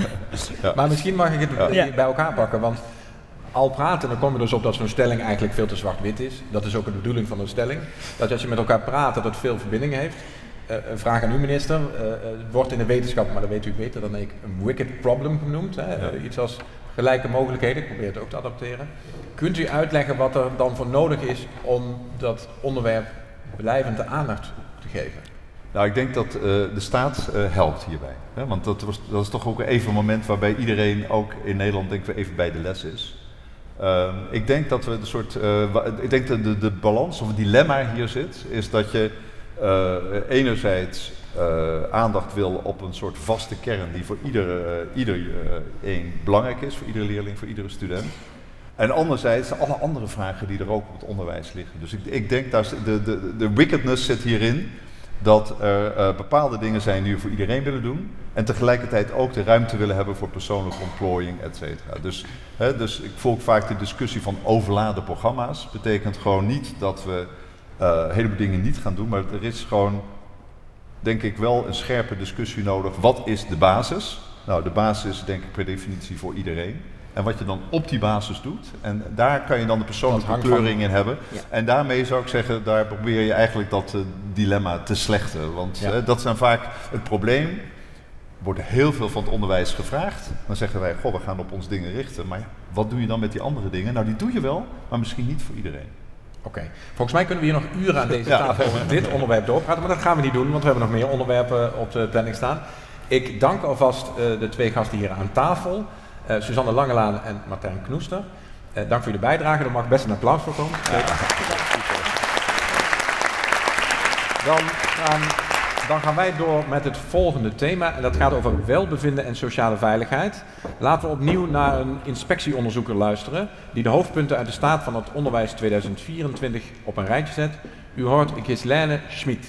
Speaker 2: ja. Maar misschien mag ik het ja. bij elkaar pakken, want al praten, dan komen we dus op dat zo'n stelling eigenlijk veel te zwart-wit is. Dat is ook de bedoeling van een stelling. Dat als je met elkaar praat, dat het veel verbinding heeft. Uh, een vraag aan u, minister. Uh, uh, wordt in de wetenschap, maar dat weet u beter dan ik, een wicked problem genoemd. Hè? Ja. Uh, iets als gelijke mogelijkheden. Ik probeer het ook te adapteren. Kunt u uitleggen wat er dan voor nodig is om dat onderwerp blijvende aandacht te geven?
Speaker 3: Nou, ik denk dat uh, de staat uh, helpt hierbij. Hè? Want dat, was, dat is toch ook even een moment waarbij iedereen, ook in Nederland, denk ik, even bij de les is. Uh, ik denk dat we een soort, uh, wa- ik denk dat de, de balans of het dilemma hier zit, is dat je uh, enerzijds uh, aandacht wil op een soort vaste kern die voor ieder, uh, ieder uh, een belangrijk is, voor iedere leerling, voor iedere student. En anderzijds alle andere vragen die er ook op het onderwijs liggen. Dus ik, ik denk dat de, de, de wickedness zit hierin dat er uh, bepaalde dingen zijn die we voor iedereen willen doen. En tegelijkertijd ook de ruimte willen hebben voor persoonlijke ontplooiing, et cetera. Dus, hè, dus ik volg vaak de discussie van overladen programma's. Betekent gewoon niet dat we uh, een heleboel dingen niet gaan doen. Maar er is gewoon, denk ik, wel een scherpe discussie nodig. Wat is de basis? Nou, de basis is denk ik per definitie voor iedereen. En wat je dan op die basis doet, en daar kan je dan de persoonlijke kleuring in hebben. Ja. En daarmee zou ik zeggen, daar probeer je eigenlijk dat uh, dilemma te slechten. Want ja. uh, dat zijn vaak het probleem. Er wordt heel veel van het onderwijs gevraagd. Dan zeggen wij, goh, we gaan op ons dingen richten. Maar ja, wat doe je dan met die andere dingen? Nou, die doe je wel, maar misschien niet voor iedereen.
Speaker 2: Oké, okay. Volgens mij kunnen we hier nog uren aan deze tafel over dit onderwerp doorpraten. Maar dat gaan we niet doen, want we hebben nog meer onderwerpen op de planning staan. Ik dank alvast uh, de twee gasten hier aan tafel. Uh, Suzanne Langelaan en Martijn Knoester. Uh, dank voor jullie bijdrage, er mag best een applaus voor komen. Ja. Dan, gaan, dan gaan wij door met het volgende thema en dat gaat over welbevinden en sociale veiligheid. Laten we opnieuw naar een inspectieonderzoeker luisteren die de hoofdpunten uit de staat van het onderwijs tweeduizend vierentwintig op een rijtje zet. U hoort Ghislaine Schmid.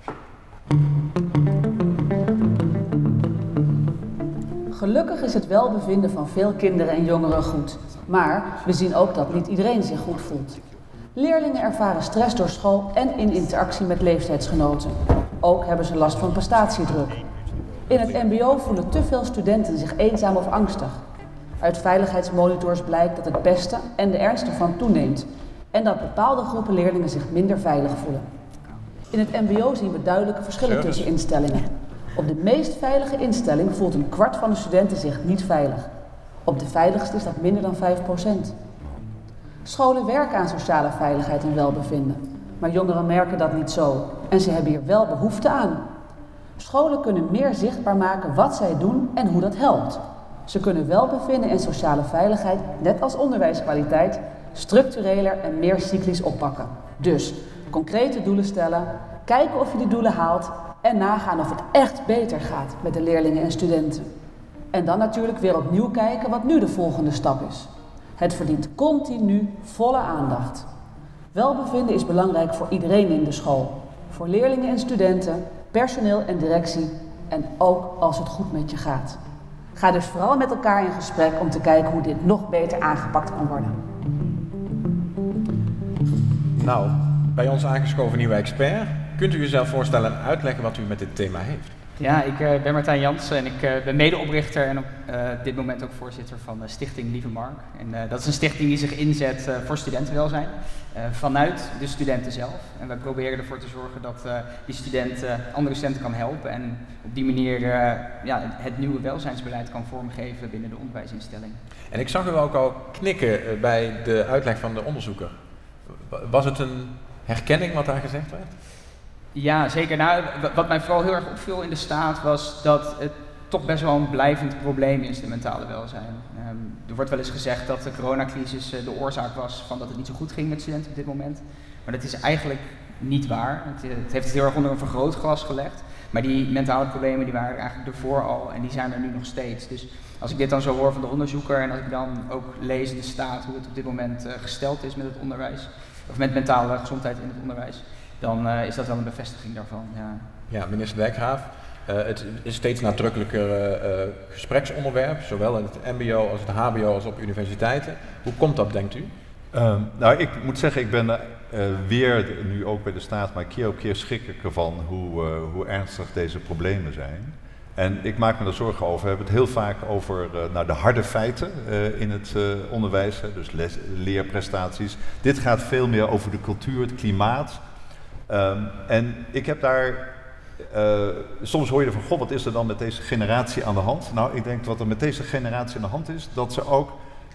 Speaker 9: Gelukkig is het welbevinden van veel kinderen en jongeren goed. Maar we zien ook dat niet iedereen zich goed voelt. Leerlingen ervaren stress door school en in interactie met leeftijdsgenoten. Ook hebben ze last van prestatiedruk. In het mbo voelen te veel studenten zich eenzaam of angstig. Uit veiligheidsmonitors blijkt dat het peste en de ernst ervan toeneemt. En dat bepaalde groepen leerlingen zich minder veilig voelen. In het mbo zien we duidelijke verschillen tussen instellingen. Op de meest veilige instelling voelt een kwart van de studenten zich niet veilig. Op de veiligste is dat minder dan vijf procent. Scholen werken aan sociale veiligheid en welbevinden. Maar jongeren merken dat niet zo en ze hebben hier wel behoefte aan. Scholen kunnen meer zichtbaar maken wat zij doen en hoe dat helpt. Ze kunnen welbevinden en sociale veiligheid, net als onderwijskwaliteit, structureler en meer cyclisch oppakken. Dus concrete doelen stellen, kijken of je die doelen haalt en nagaan of het echt beter gaat met de leerlingen en studenten. En dan natuurlijk weer opnieuw kijken wat nu de volgende stap is. Het verdient continu volle aandacht. Welbevinden is belangrijk voor iedereen in de school. Voor leerlingen en studenten, personeel en directie en ook als het goed met je gaat. Ga dus vooral met elkaar in gesprek om te kijken hoe dit nog beter aangepakt kan worden.
Speaker 2: Nou, bij ons aangeschoven nieuwe expert. Kunt u uzelf voorstellen en uitleggen wat u met dit thema heeft?
Speaker 10: Ja, ik uh, ben Martijn Jansen en ik uh, ben medeoprichter en op uh, dit moment ook voorzitter van de stichting Lieve Mark. En uh, dat is een stichting die zich inzet uh, voor studentenwelzijn uh, vanuit de studenten zelf. En wij proberen ervoor te zorgen dat uh, die studenten andere studenten kan helpen en op die manier uh, ja, het nieuwe welzijnsbeleid kan vormgeven binnen de onderwijsinstelling.
Speaker 2: En ik zag u ook al knikken uh, bij de uitleg van de onderzoeker. Was het een herkenning wat daar gezegd werd?
Speaker 10: Ja, zeker. Nou, wat mij vooral heel erg opviel in de staat was dat het toch best wel een blijvend probleem is, de mentale welzijn. Um, er wordt wel eens gezegd dat de coronacrisis uh, de oorzaak was van dat het niet zo goed ging met studenten op dit moment. Maar dat is eigenlijk niet waar. Het, het heeft het heel erg onder een vergrootglas gelegd. Maar die mentale problemen die waren er eigenlijk ervoor al en die zijn er nu nog steeds. Dus als ik dit dan zo hoor van de onderzoeker en als ik dan ook lees in de staat hoe het op dit moment uh, gesteld is met het onderwijs, of met mentale gezondheid in het onderwijs, dan uh, is dat wel een bevestiging daarvan. Ja,
Speaker 2: ja minister Dijkgraaf, uh, het is steeds nadrukkelijker uh, uh, gespreksonderwerp, zowel in het mbo als het hbo als op universiteiten. Hoe komt dat, denkt u?
Speaker 3: Um, nou, ik moet zeggen, ik ben uh, weer nu ook bij de staat, maar keer op keer schrik ik ervan hoe, uh, hoe ernstig deze problemen zijn. En ik maak me er zorgen over. We hebben het heel vaak over uh, nou, de harde feiten uh, in het uh, onderwijs, hè, dus les, leerprestaties. Dit gaat veel meer over de cultuur, het klimaat. Um, en ik heb daar, uh, soms hoor je van, god, wat is er dan met deze generatie aan de hand? Nou, ik denk wat er met deze generatie aan de hand is, dat ze ook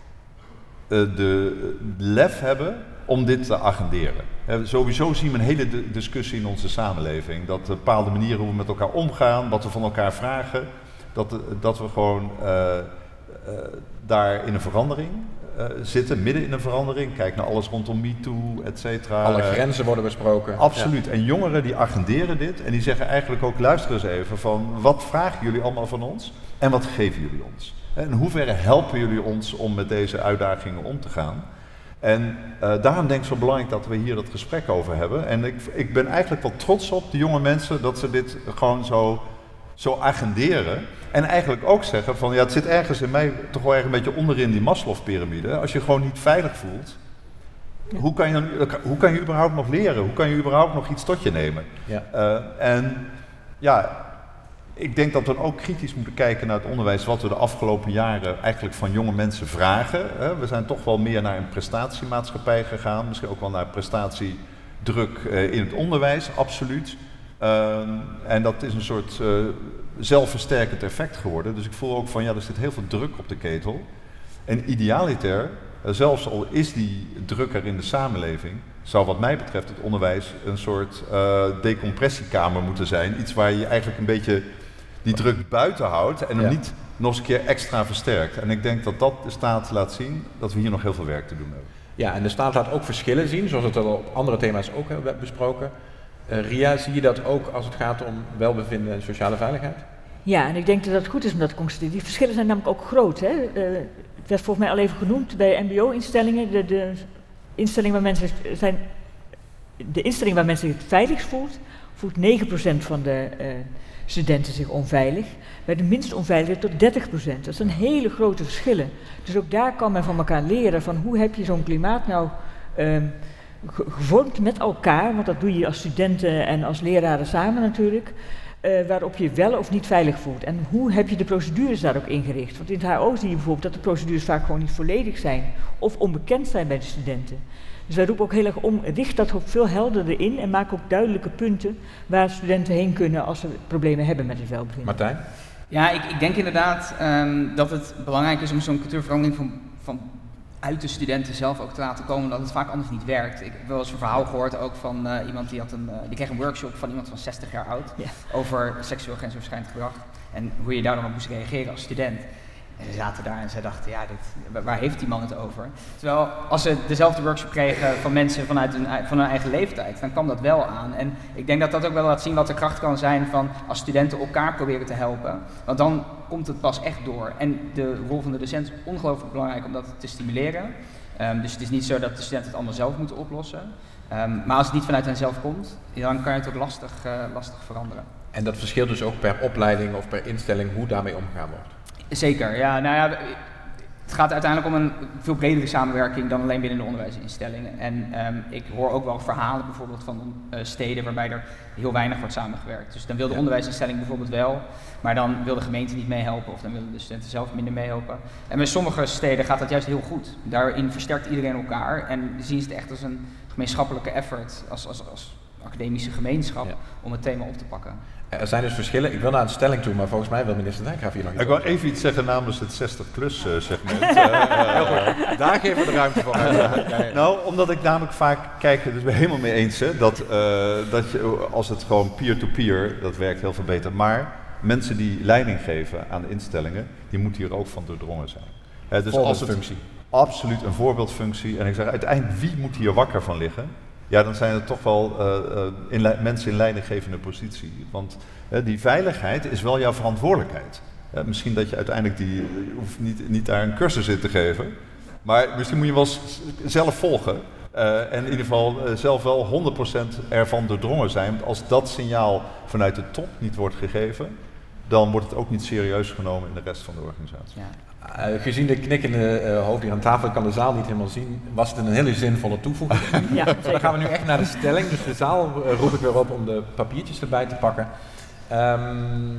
Speaker 3: uh, de lef hebben om dit te agenderen. Uh, sowieso zien we een hele de discussie in onze samenleving, dat bepaalde manieren hoe we met elkaar omgaan, wat we van elkaar vragen, dat, uh, dat we gewoon uh, uh, daar in een verandering Uh, zitten, midden in een verandering. Kijk naar alles rondom MeToo, et cetera.
Speaker 2: Alle grenzen worden besproken.
Speaker 3: Absoluut.
Speaker 2: Ja.
Speaker 3: En jongeren die agenderen dit en die zeggen eigenlijk ook, luister eens even van, wat vragen jullie allemaal van ons en wat geven jullie ons? En in hoeverre helpen jullie ons om met deze uitdagingen om te gaan? En uh, daarom denk ik zo belangrijk dat we hier dat gesprek over hebben. En ik, ik ben eigenlijk wel trots op de jonge mensen dat ze dit gewoon zo, zo agenderen. En eigenlijk ook zeggen van, ja, het zit ergens in mij toch wel erg een beetje onderin die Maslow-pyramide. Als je gewoon niet veilig voelt, ja. hoe, kan je dan, hoe kan je überhaupt nog leren? Hoe kan je überhaupt nog iets tot je nemen?
Speaker 2: Ja.
Speaker 3: Uh, en ja, ik denk dat we ook kritisch moeten kijken naar het onderwijs, wat we de afgelopen jaren eigenlijk van jonge mensen vragen. Hè. We zijn toch wel meer naar een prestatiemaatschappij gegaan, misschien ook wel naar prestatiedruk uh, in het onderwijs, absoluut. Uh, en dat is een soort uh, zelfversterkend effect geworden. Dus ik voel ook van, ja, er zit heel veel druk op de ketel. En idealiter, uh, zelfs al is die druk er in de samenleving, zou wat mij betreft het onderwijs een soort uh, decompressiekamer moeten zijn. Iets waar je eigenlijk een beetje die druk buiten houdt en hem ja. niet nog eens een keer extra versterkt. En ik denk dat dat de staat laat zien dat we hier nog heel veel werk te doen hebben.
Speaker 2: Ja, en de staat laat ook verschillen zien, zoals we het al op andere thema's ook hebben besproken. Uh, Ria, zie je dat ook als het gaat om welbevinden en sociale veiligheid?
Speaker 4: Ja, en ik denk dat het goed is om dat te constateren. Die verschillen zijn namelijk ook groot. Hè? Uh, het werd volgens mij al even genoemd bij mbo-instellingen. De, de, instellingen waar mensen zijn, de instelling waar mensen zich veiligst voelt, voelt negen procent van de uh, studenten zich onveilig. Bij de minst onveilige tot dertig procent. Dat zijn hele grote verschillen. Dus ook daar kan men van elkaar leren van hoe heb je zo'n klimaat nou Uh, gevormd met elkaar, want dat doe je als studenten en als leraren samen natuurlijk, uh, waarop je wel of niet veilig voelt. En hoe heb je de procedures daar ook ingericht? Want in het H O zie je bijvoorbeeld dat de procedures vaak gewoon niet volledig zijn of onbekend zijn bij de studenten. Dus wij roepen ook heel erg om, richt dat ook veel helderder in en maak ook duidelijke punten waar studenten heen kunnen als ze problemen hebben met het welbevinden.
Speaker 2: Martijn?
Speaker 10: Ja, ik, ik denk inderdaad um, dat het belangrijk is om zo'n cultuurverandering van, van uit de studenten zelf ook te laten komen, dat het vaak anders niet werkt. Ik heb wel eens een verhaal gehoord ook van uh, iemand die had een, uh, die kreeg een workshop van iemand van zestig jaar oud ja. over seksueel grensoverschrijdend gedrag en hoe je daar dan op moest reageren als student. En ze zaten daar en zij dachten, ja, dit, waar heeft die man het over? Terwijl als ze dezelfde workshop kregen van mensen vanuit hun, van hun eigen leeftijd, dan kwam dat wel aan. En ik denk dat dat ook wel laat zien wat de kracht kan zijn van als studenten elkaar proberen te helpen. Want dan komt het pas echt door. En de rol van de docent is ongelooflijk belangrijk om dat te stimuleren. Um, dus het is niet zo dat de studenten het allemaal zelf moeten oplossen. Um, maar als het niet vanuit hen zelf komt, dan kan je het ook lastig, uh, lastig veranderen.
Speaker 2: En dat verschilt dus ook per opleiding of per instelling hoe daarmee omgegaan wordt?
Speaker 10: Zeker, ja. Nou ja, het gaat uiteindelijk om een veel bredere samenwerking dan alleen binnen de onderwijsinstellingen. En um, ik hoor ook wel verhalen bijvoorbeeld van uh, steden waarbij er heel weinig wordt samengewerkt. Dus dan wil de ja. onderwijsinstelling bijvoorbeeld wel, maar dan wil de gemeente niet meehelpen of dan willen de studenten zelf minder meehelpen. En bij sommige steden gaat dat juist heel goed. Daarin versterkt iedereen elkaar en zien ze het echt als een gemeenschappelijke effort, als, als, als academische gemeenschap, ja. om het thema op te pakken.
Speaker 2: Er zijn dus verschillen. Ik wil naar een stelling toe, maar volgens mij wil minister Dijkgraaf hier nog iets.
Speaker 3: Ik wil even iets zeggen namens het zestig plus uh, segment. uh,
Speaker 2: Heel goed. Daar geven we de ruimte voor.
Speaker 3: Nou, omdat ik namelijk vaak kijk, dus ben ik helemaal mee eens, hè, dat, uh, dat je, als het gewoon peer-to-peer, dat werkt heel veel beter. Maar mensen die leiding geven aan de instellingen, die moeten hier ook van doordrongen zijn. Uh, dus als het absoluut een voorbeeldfunctie. En ik zeg uiteindelijk, wie moet hier wakker van liggen? Ja, dan zijn het toch wel uh, uh, in mensen in leidinggevende positie. Want uh, die veiligheid is wel jouw verantwoordelijkheid. Uh, misschien dat je uiteindelijk die, je hoeft niet, niet daar een cursus in te geven. Maar misschien moet je wel s- zelf volgen. Uh, en in ieder geval uh, zelf wel honderd procent ervan doordrongen zijn. Want als dat signaal vanuit de top niet wordt gegeven, dan wordt het ook niet serieus genomen in de rest van de organisatie.
Speaker 10: Ja.
Speaker 2: Uh, gezien de knikkende uh, hoofd hier aan tafel, ik kan de zaal niet helemaal zien, was het een hele zinvolle toevoeging. Ja, dan gaan we nu echt naar de stelling, dus de zaal uh, roep ik weer op om de papiertjes erbij te pakken. Um,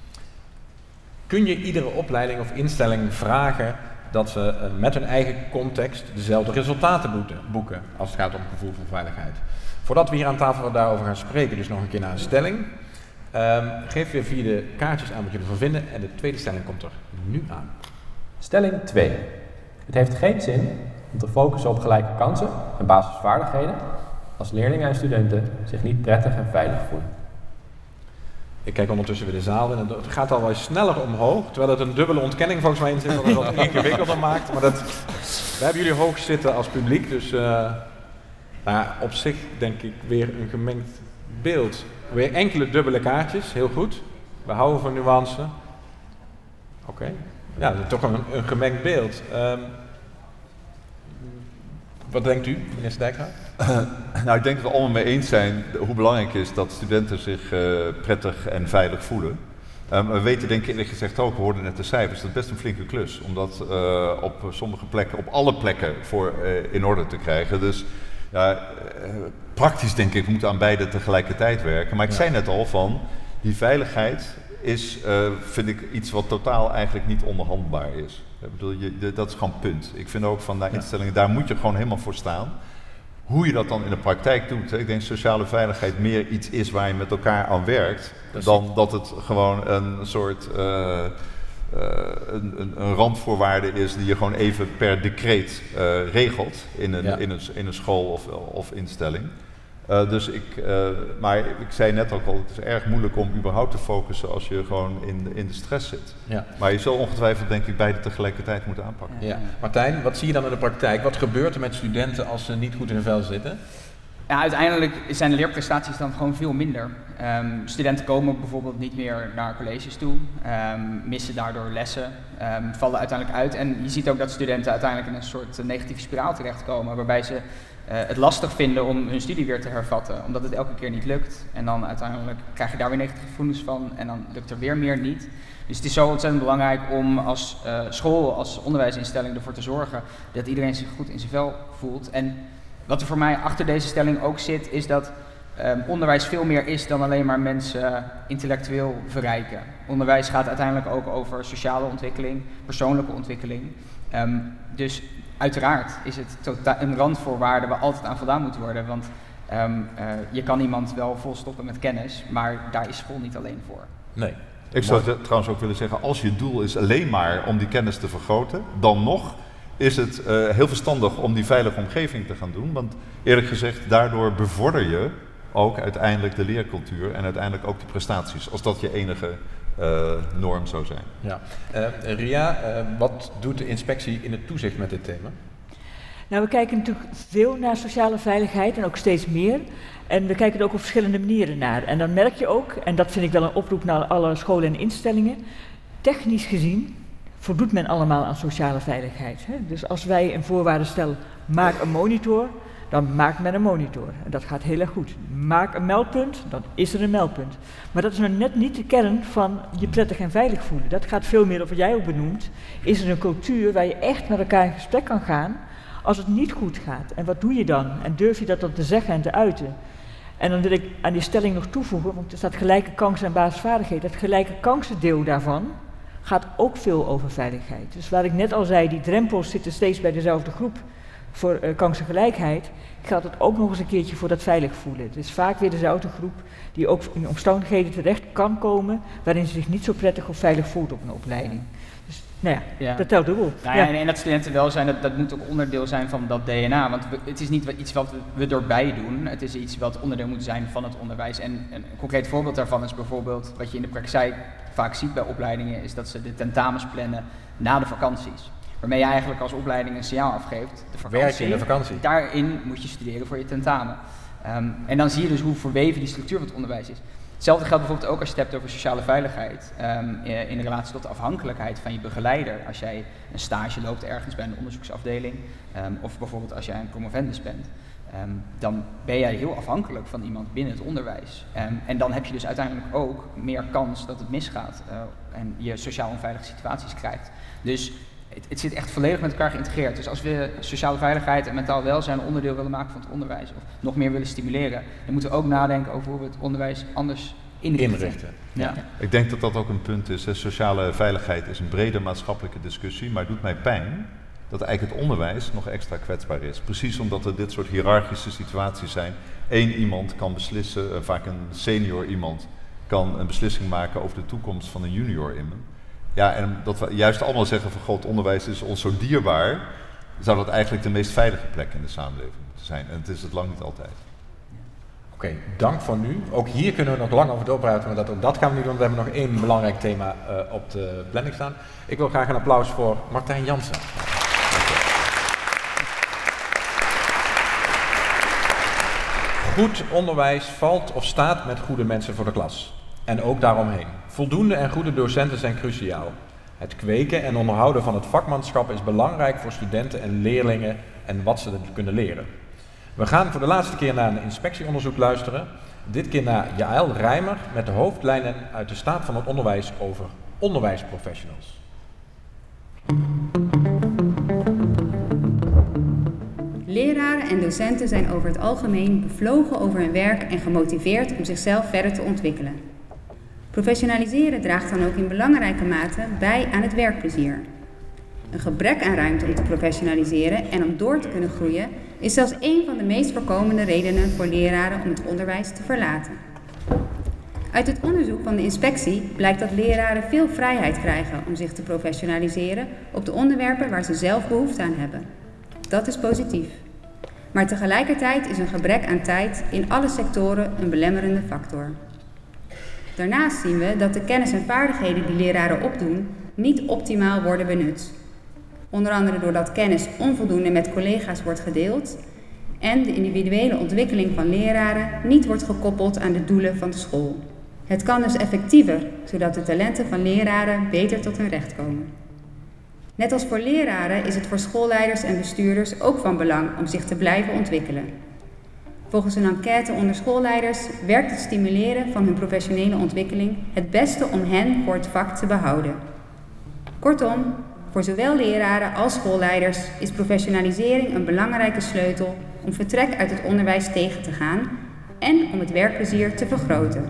Speaker 2: kun je iedere opleiding of instelling vragen dat ze uh, met hun eigen context dezelfde resultaten boeken, boeken als het gaat om gevoel voor veiligheid? Voordat we hier aan tafel daarover gaan spreken, dus nog een keer naar een stelling. Um, geef weer via de kaartjes aan wat jullie ervan vinden en de tweede stelling komt er nu aan.
Speaker 8: Stelling twee. Het heeft geen zin om te focussen op gelijke kansen en basisvaardigheden als leerlingen en studenten zich niet prettig en veilig voelen.
Speaker 2: Ik kijk ondertussen weer de zaal in en het gaat al wel sneller omhoog, terwijl het een dubbele ontkenning volgens mij in zit, wat het wat ingewikkelder maakt. Maar dat, we hebben jullie hoog zitten als publiek, dus uh, nou ja, op zich denk ik weer een gemengd beeld. Weer enkele dubbele kaartjes, heel goed. We houden van nuance. Oké. Okay. Ja, dat is toch een, een gemengd beeld. Um, wat denkt u, minister Dijkgraaf?
Speaker 3: Uh, nou, ik denk dat we allemaal mee eens zijn hoe belangrijk het is dat studenten zich uh, prettig en veilig voelen. Um, we weten denk ik eerlijk gezegd ook, we hoorden net de cijfers, dat is best een flinke klus. Om dat uh, op sommige plekken, op alle plekken voor uh, in orde te krijgen. Dus ja, uh, praktisch denk ik, we moeten aan beide tegelijkertijd werken. Maar ik ja. zei net al van, die veiligheid is, uh, vind ik, iets wat totaal eigenlijk niet onderhandelbaar is. Ik bedoel, je, de, dat is gewoon punt. Ik vind ook van de instellingen, daar moet je gewoon helemaal voor staan. Hoe je dat dan in de praktijk doet. Hè? Ik denk sociale veiligheid meer iets is waar je met elkaar aan werkt, dat dan het. dat het gewoon een soort uh, uh, een, een, een randvoorwaarde is die je gewoon even per decreet uh, regelt in een, ja. in, een, in een school of, of instelling. Uh, dus ik, uh, maar ik zei net ook al, het is erg moeilijk om überhaupt te focussen als je gewoon in de, in de stress zit. Ja. Maar je zal ongetwijfeld denk ik beide tegelijkertijd moeten aanpakken.
Speaker 2: Ja. Martijn, wat zie je dan in de praktijk? Wat gebeurt er met studenten als ze niet goed in hun vel zitten?
Speaker 10: Ja, uiteindelijk zijn de leerprestaties dan gewoon veel minder. Um, studenten komen bijvoorbeeld niet meer naar colleges toe, um, missen daardoor lessen, um, vallen uiteindelijk uit. En je ziet ook dat studenten uiteindelijk in een soort negatieve spiraal terechtkomen, waarbij ze Uh, het lastig vinden om hun studie weer te hervatten, omdat het elke keer niet lukt. En dan uiteindelijk krijg je daar weer negatieve gevoelens van en dan lukt er weer meer niet. Dus het is zo ontzettend belangrijk om als uh, school, als onderwijsinstelling ervoor te zorgen dat iedereen zich goed in zijn vel voelt. En wat er voor mij achter deze stelling ook zit, is dat um, onderwijs veel meer is dan alleen maar mensen uh, intellectueel verrijken. Onderwijs gaat uiteindelijk ook over sociale ontwikkeling, persoonlijke ontwikkeling. Um, dus uiteraard is het tota- een randvoorwaarde waar altijd aan voldaan moet worden, want um, uh, je kan iemand wel volstoppen met kennis, maar daar is school niet alleen voor.
Speaker 3: Nee. Ik zou t- trouwens ook willen zeggen, als je doel is alleen maar om die kennis te vergroten, dan nog is het uh, heel verstandig om die veilige omgeving te gaan doen. Want eerlijk gezegd, daardoor bevorder je ook uiteindelijk de leercultuur en uiteindelijk ook de prestaties. Als dat je enige uh, norm zou zijn.
Speaker 2: Ja. Uh, Ria, uh, wat doet de inspectie in het toezicht met dit thema?
Speaker 4: Nou, we kijken natuurlijk veel naar sociale veiligheid en ook steeds meer. En we kijken er ook op verschillende manieren naar. En dan merk je ook, en dat vind ik wel een oproep naar alle scholen en instellingen, technisch gezien voldoet men allemaal aan sociale veiligheid. Hè? Dus als wij een voorwaarde stellen, maak een monitor, dan maakt men een monitor. En dat gaat heel erg goed. Maak een meldpunt, dan is er een meldpunt. Maar dat is nou net niet de kern van je prettig en veilig voelen. Dat gaat veel meer over wat jij ook benoemt. Is er een cultuur waar je echt met elkaar in gesprek kan gaan als het niet goed gaat? En wat doe je dan? En durf je dat dan te zeggen en te uiten? En dan wil ik aan die stelling nog toevoegen, want er staat gelijke kansen en basisvaardigheden. Het gelijke kansendeel daarvan gaat ook veel over veiligheid. Dus waar ik net al zei, die drempels zitten steeds bij dezelfde groep voor uh, kansengelijkheid, geldt het ook nog eens een keertje voor dat veilig voelen. Het is vaak weer dezelfde groep die ook in omstandigheden terecht kan komen waarin ze zich niet zo prettig of veilig voelt op een opleiding. Dus nou ja, ja. dat telt dubbel.
Speaker 10: Nou ja, ja. En, en dat studentenwelzijn, dat, dat moet ook onderdeel zijn van dat D N A. Want we, het is niet wat, iets wat we, we erbij doen, het is iets wat onderdeel moet zijn van het onderwijs. En een concreet voorbeeld daarvan is bijvoorbeeld, wat je in de praktijk vaak ziet bij opleidingen, is dat ze de tentamens plannen na de vakanties. Waarmee je eigenlijk als opleiding een signaal afgeeft. De vakantie,
Speaker 2: werk je in de vakantie.
Speaker 10: Daarin moet je studeren voor je tentamen. Um, en dan zie je dus hoe verweven die structuur van het onderwijs is. Hetzelfde geldt bijvoorbeeld ook als je het hebt over sociale veiligheid. Um, in relatie tot de afhankelijkheid van je begeleider. Als jij een stage loopt ergens bij een onderzoeksafdeling. Um, of bijvoorbeeld als jij een promovendus bent. Um, dan ben jij heel afhankelijk van iemand binnen het onderwijs. Um, en dan heb je dus uiteindelijk ook meer kans dat het misgaat. Uh, en je sociaal onveilige situaties krijgt. Dus Het, het zit echt volledig met elkaar geïntegreerd. Dus als we sociale veiligheid en mentaal welzijn onderdeel willen maken van het onderwijs, of nog meer willen stimuleren, dan moeten we ook nadenken over hoe we het onderwijs anders inrichten.
Speaker 2: inrichten.
Speaker 10: Ja.
Speaker 3: Ja. Ik denk dat dat ook een punt is. Hè. Sociale veiligheid is een brede maatschappelijke discussie, maar het doet mij pijn dat eigenlijk het onderwijs nog extra kwetsbaar is. Precies omdat er dit soort hiërarchische situaties zijn. Eén iemand kan beslissen, vaak een senior iemand, kan een beslissing maken over de toekomst van een junior in me. Ja, en dat we juist allemaal zeggen van, goh, het onderwijs is ons zo dierbaar, zou dat eigenlijk de meest veilige plek in de samenleving moeten zijn. En het is het lang niet altijd.
Speaker 2: Oké, okay, dank voor nu. Ook hier kunnen we nog lang over doorpraten, maar dat, dat gaan we niet doen. We hebben nog één belangrijk thema uh, op de planning staan. Ik wil graag een applaus voor Martijn Jansen. Goed onderwijs valt of staat met goede mensen voor de klas. En ook daaromheen. Voldoende en goede docenten zijn cruciaal. Het kweken en onderhouden van het vakmanschap is belangrijk voor studenten en leerlingen en wat ze kunnen leren. We gaan voor de laatste keer naar een inspectieonderzoek luisteren. Dit keer naar Jaël Rijmer met de hoofdlijnen uit de staat van het onderwijs over onderwijsprofessionals.
Speaker 11: Leraren en docenten zijn over het algemeen bevlogen over hun werk en gemotiveerd om zichzelf verder te ontwikkelen. Professionaliseren draagt dan ook in belangrijke mate bij aan het werkplezier. Een gebrek aan ruimte om te professionaliseren en om door te kunnen groeien is zelfs een van de meest voorkomende redenen voor leraren om het onderwijs te verlaten. Uit het onderzoek van de inspectie blijkt dat leraren veel vrijheid krijgen om zich te professionaliseren op de onderwerpen waar ze zelf behoefte aan hebben. Dat is positief. Maar tegelijkertijd is een gebrek aan tijd in alle sectoren een belemmerende factor. Daarnaast zien we dat de kennis en vaardigheden die leraren opdoen niet optimaal worden benut. Onder andere doordat kennis onvoldoende met collega's wordt gedeeld en de individuele ontwikkeling van leraren niet wordt gekoppeld aan de doelen van de school. Het kan dus effectiever, zodat de talenten van leraren beter tot hun recht komen. Net als voor leraren is het voor schoolleiders en bestuurders ook van belang om zich te blijven ontwikkelen. Volgens een enquête onder schoolleiders werkt het stimuleren van hun professionele ontwikkeling het beste om hen voor het vak te behouden. Kortom, voor zowel leraren als schoolleiders is professionalisering een belangrijke sleutel om vertrek uit het onderwijs tegen te gaan en om het werkplezier te vergroten.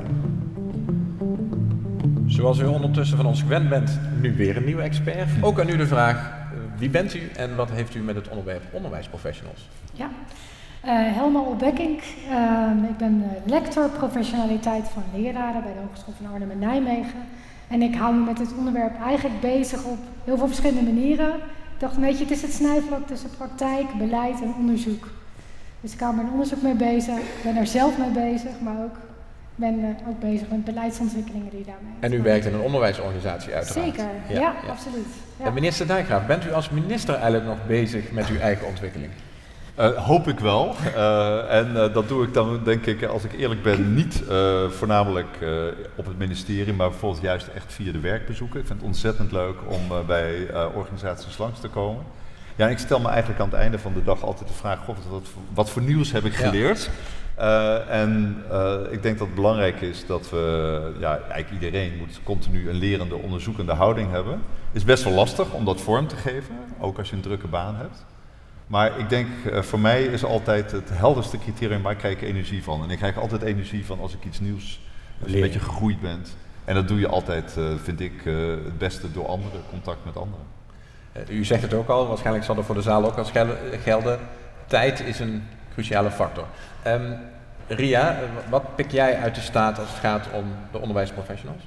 Speaker 2: Zoals u ondertussen van ons gewend bent, nu weer een nieuwe expert. Ook aan u de vraag, wie bent u en wat heeft u met het onderwerp onderwijsprofessionals?
Speaker 12: Ja, uh, Helma Olbekink. Uh, ik ben uh, lector professionaliteit van leraren bij de Hogeschool van Arnhem en Nijmegen. En ik hou me met het onderwerp eigenlijk bezig op heel veel verschillende manieren. Ik dacht een beetje, het is het snijvlak tussen praktijk, beleid en onderzoek. Dus ik hou me in onderzoek mee bezig, ik ben er zelf mee bezig, maar ook ben uh, ook bezig met beleidsontwikkelingen die daarmee.
Speaker 2: En u werkt in een onderwijsorganisatie uiteraard.
Speaker 12: Zeker, ja, ja, ja. absoluut. Ja.
Speaker 2: En minister Dijkgraaf, bent u als minister eigenlijk nog bezig met uw eigen ontwikkeling?
Speaker 3: Uh, hoop ik wel. Uh, en uh, dat doe ik dan, denk ik, als ik eerlijk ben, niet uh, voornamelijk uh, op het ministerie, maar bijvoorbeeld juist echt via de werkbezoeken. Ik vind het ontzettend leuk om uh, bij uh, organisaties langs te komen. Ja, en ik stel me eigenlijk aan het einde van de dag altijd de vraag, God, wat, wat voor nieuws heb ik geleerd? Ja. Uh, en uh, ik denk dat het belangrijk is dat we, ja, eigenlijk iedereen moet continu een lerende, onderzoekende houding hebben. Het is best wel lastig om dat vorm te geven, ook als je een drukke baan hebt. Maar ik denk, uh, voor mij is altijd het helderste criterium, waar krijg ik energie van? En ik krijg altijd energie van als ik iets nieuws, als je een beetje gegroeid bent. En dat doe je altijd, uh, vind ik, uh, het beste door anderen, contact met anderen.
Speaker 2: Uh, u zegt het ook al, waarschijnlijk zal er voor de zaal ook als gelden. Tijd is een cruciale factor. Um, Ria, wat pik jij uit de staat als het gaat om de onderwijsprofessionals?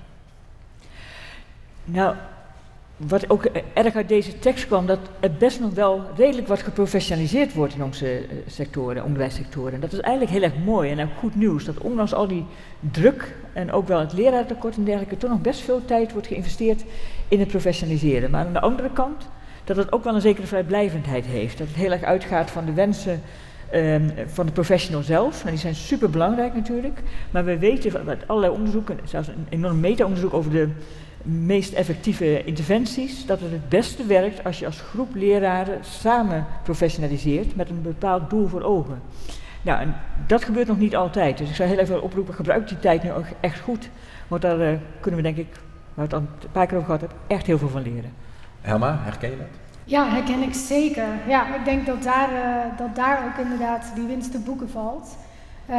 Speaker 4: Nou, wat ook erg uit deze tekst kwam, dat het best nog wel redelijk wat geprofessionaliseerd wordt in onze uh, sectoren, onderwijssectoren. En dat is eigenlijk heel erg mooi en ook goed nieuws, dat ondanks al die druk en ook wel het leraartekort en dergelijke, toch nog best veel tijd wordt geïnvesteerd in het professionaliseren. Maar aan de andere kant, dat het ook wel een zekere vrijblijvendheid heeft. Dat het heel erg uitgaat van de wensen um, van de professional zelf. Nou, die zijn super belangrijk natuurlijk, maar we weten uit allerlei onderzoeken, zelfs een enorm meta-onderzoek over de meest effectieve interventies, dat het het beste werkt als je als groep leraren samen professionaliseert met een bepaald doel voor ogen. Nou, en dat gebeurt nog niet altijd, dus ik zou heel even oproepen, gebruik die tijd nu ook echt goed, want daar uh, kunnen we denk ik, waar we het al een paar keer over gehad hebben, echt heel veel van leren.
Speaker 2: Helma, herken je dat?
Speaker 12: Ja, herken ik zeker. Ja, ik denk dat daar, uh, dat daar ook inderdaad die winst te boeken valt. Uh,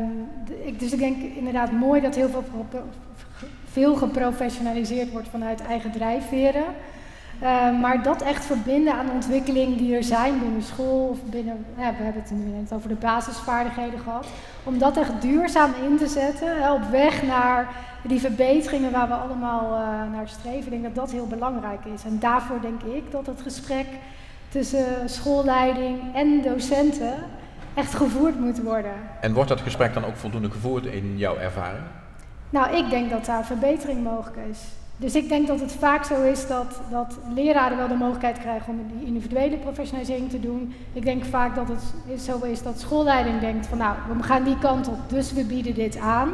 Speaker 12: ik, dus ik denk inderdaad mooi dat heel veel pro- veel geprofessionaliseerd wordt vanuit eigen drijfveren. Uh, maar dat echt verbinden aan de ontwikkeling die er zijn binnen school of binnen, ja, we hebben het nu net over de basisvaardigheden gehad, om dat echt duurzaam in te zetten, hè, op weg naar die verbeteringen waar we allemaal uh, naar streven. Ik denk dat dat heel belangrijk is. En daarvoor denk ik dat het gesprek tussen schoolleiding en docenten echt gevoerd moet worden.
Speaker 2: En wordt dat gesprek dan ook voldoende gevoerd in jouw ervaring?
Speaker 12: Nou, ik denk dat daar verbetering mogelijk is. Dus ik denk dat het vaak zo is dat, dat leraren wel de mogelijkheid krijgen om die individuele professionalisering te doen. Ik denk vaak dat het zo is dat schoolleiding denkt van nou, we gaan die kant op, dus we bieden dit aan.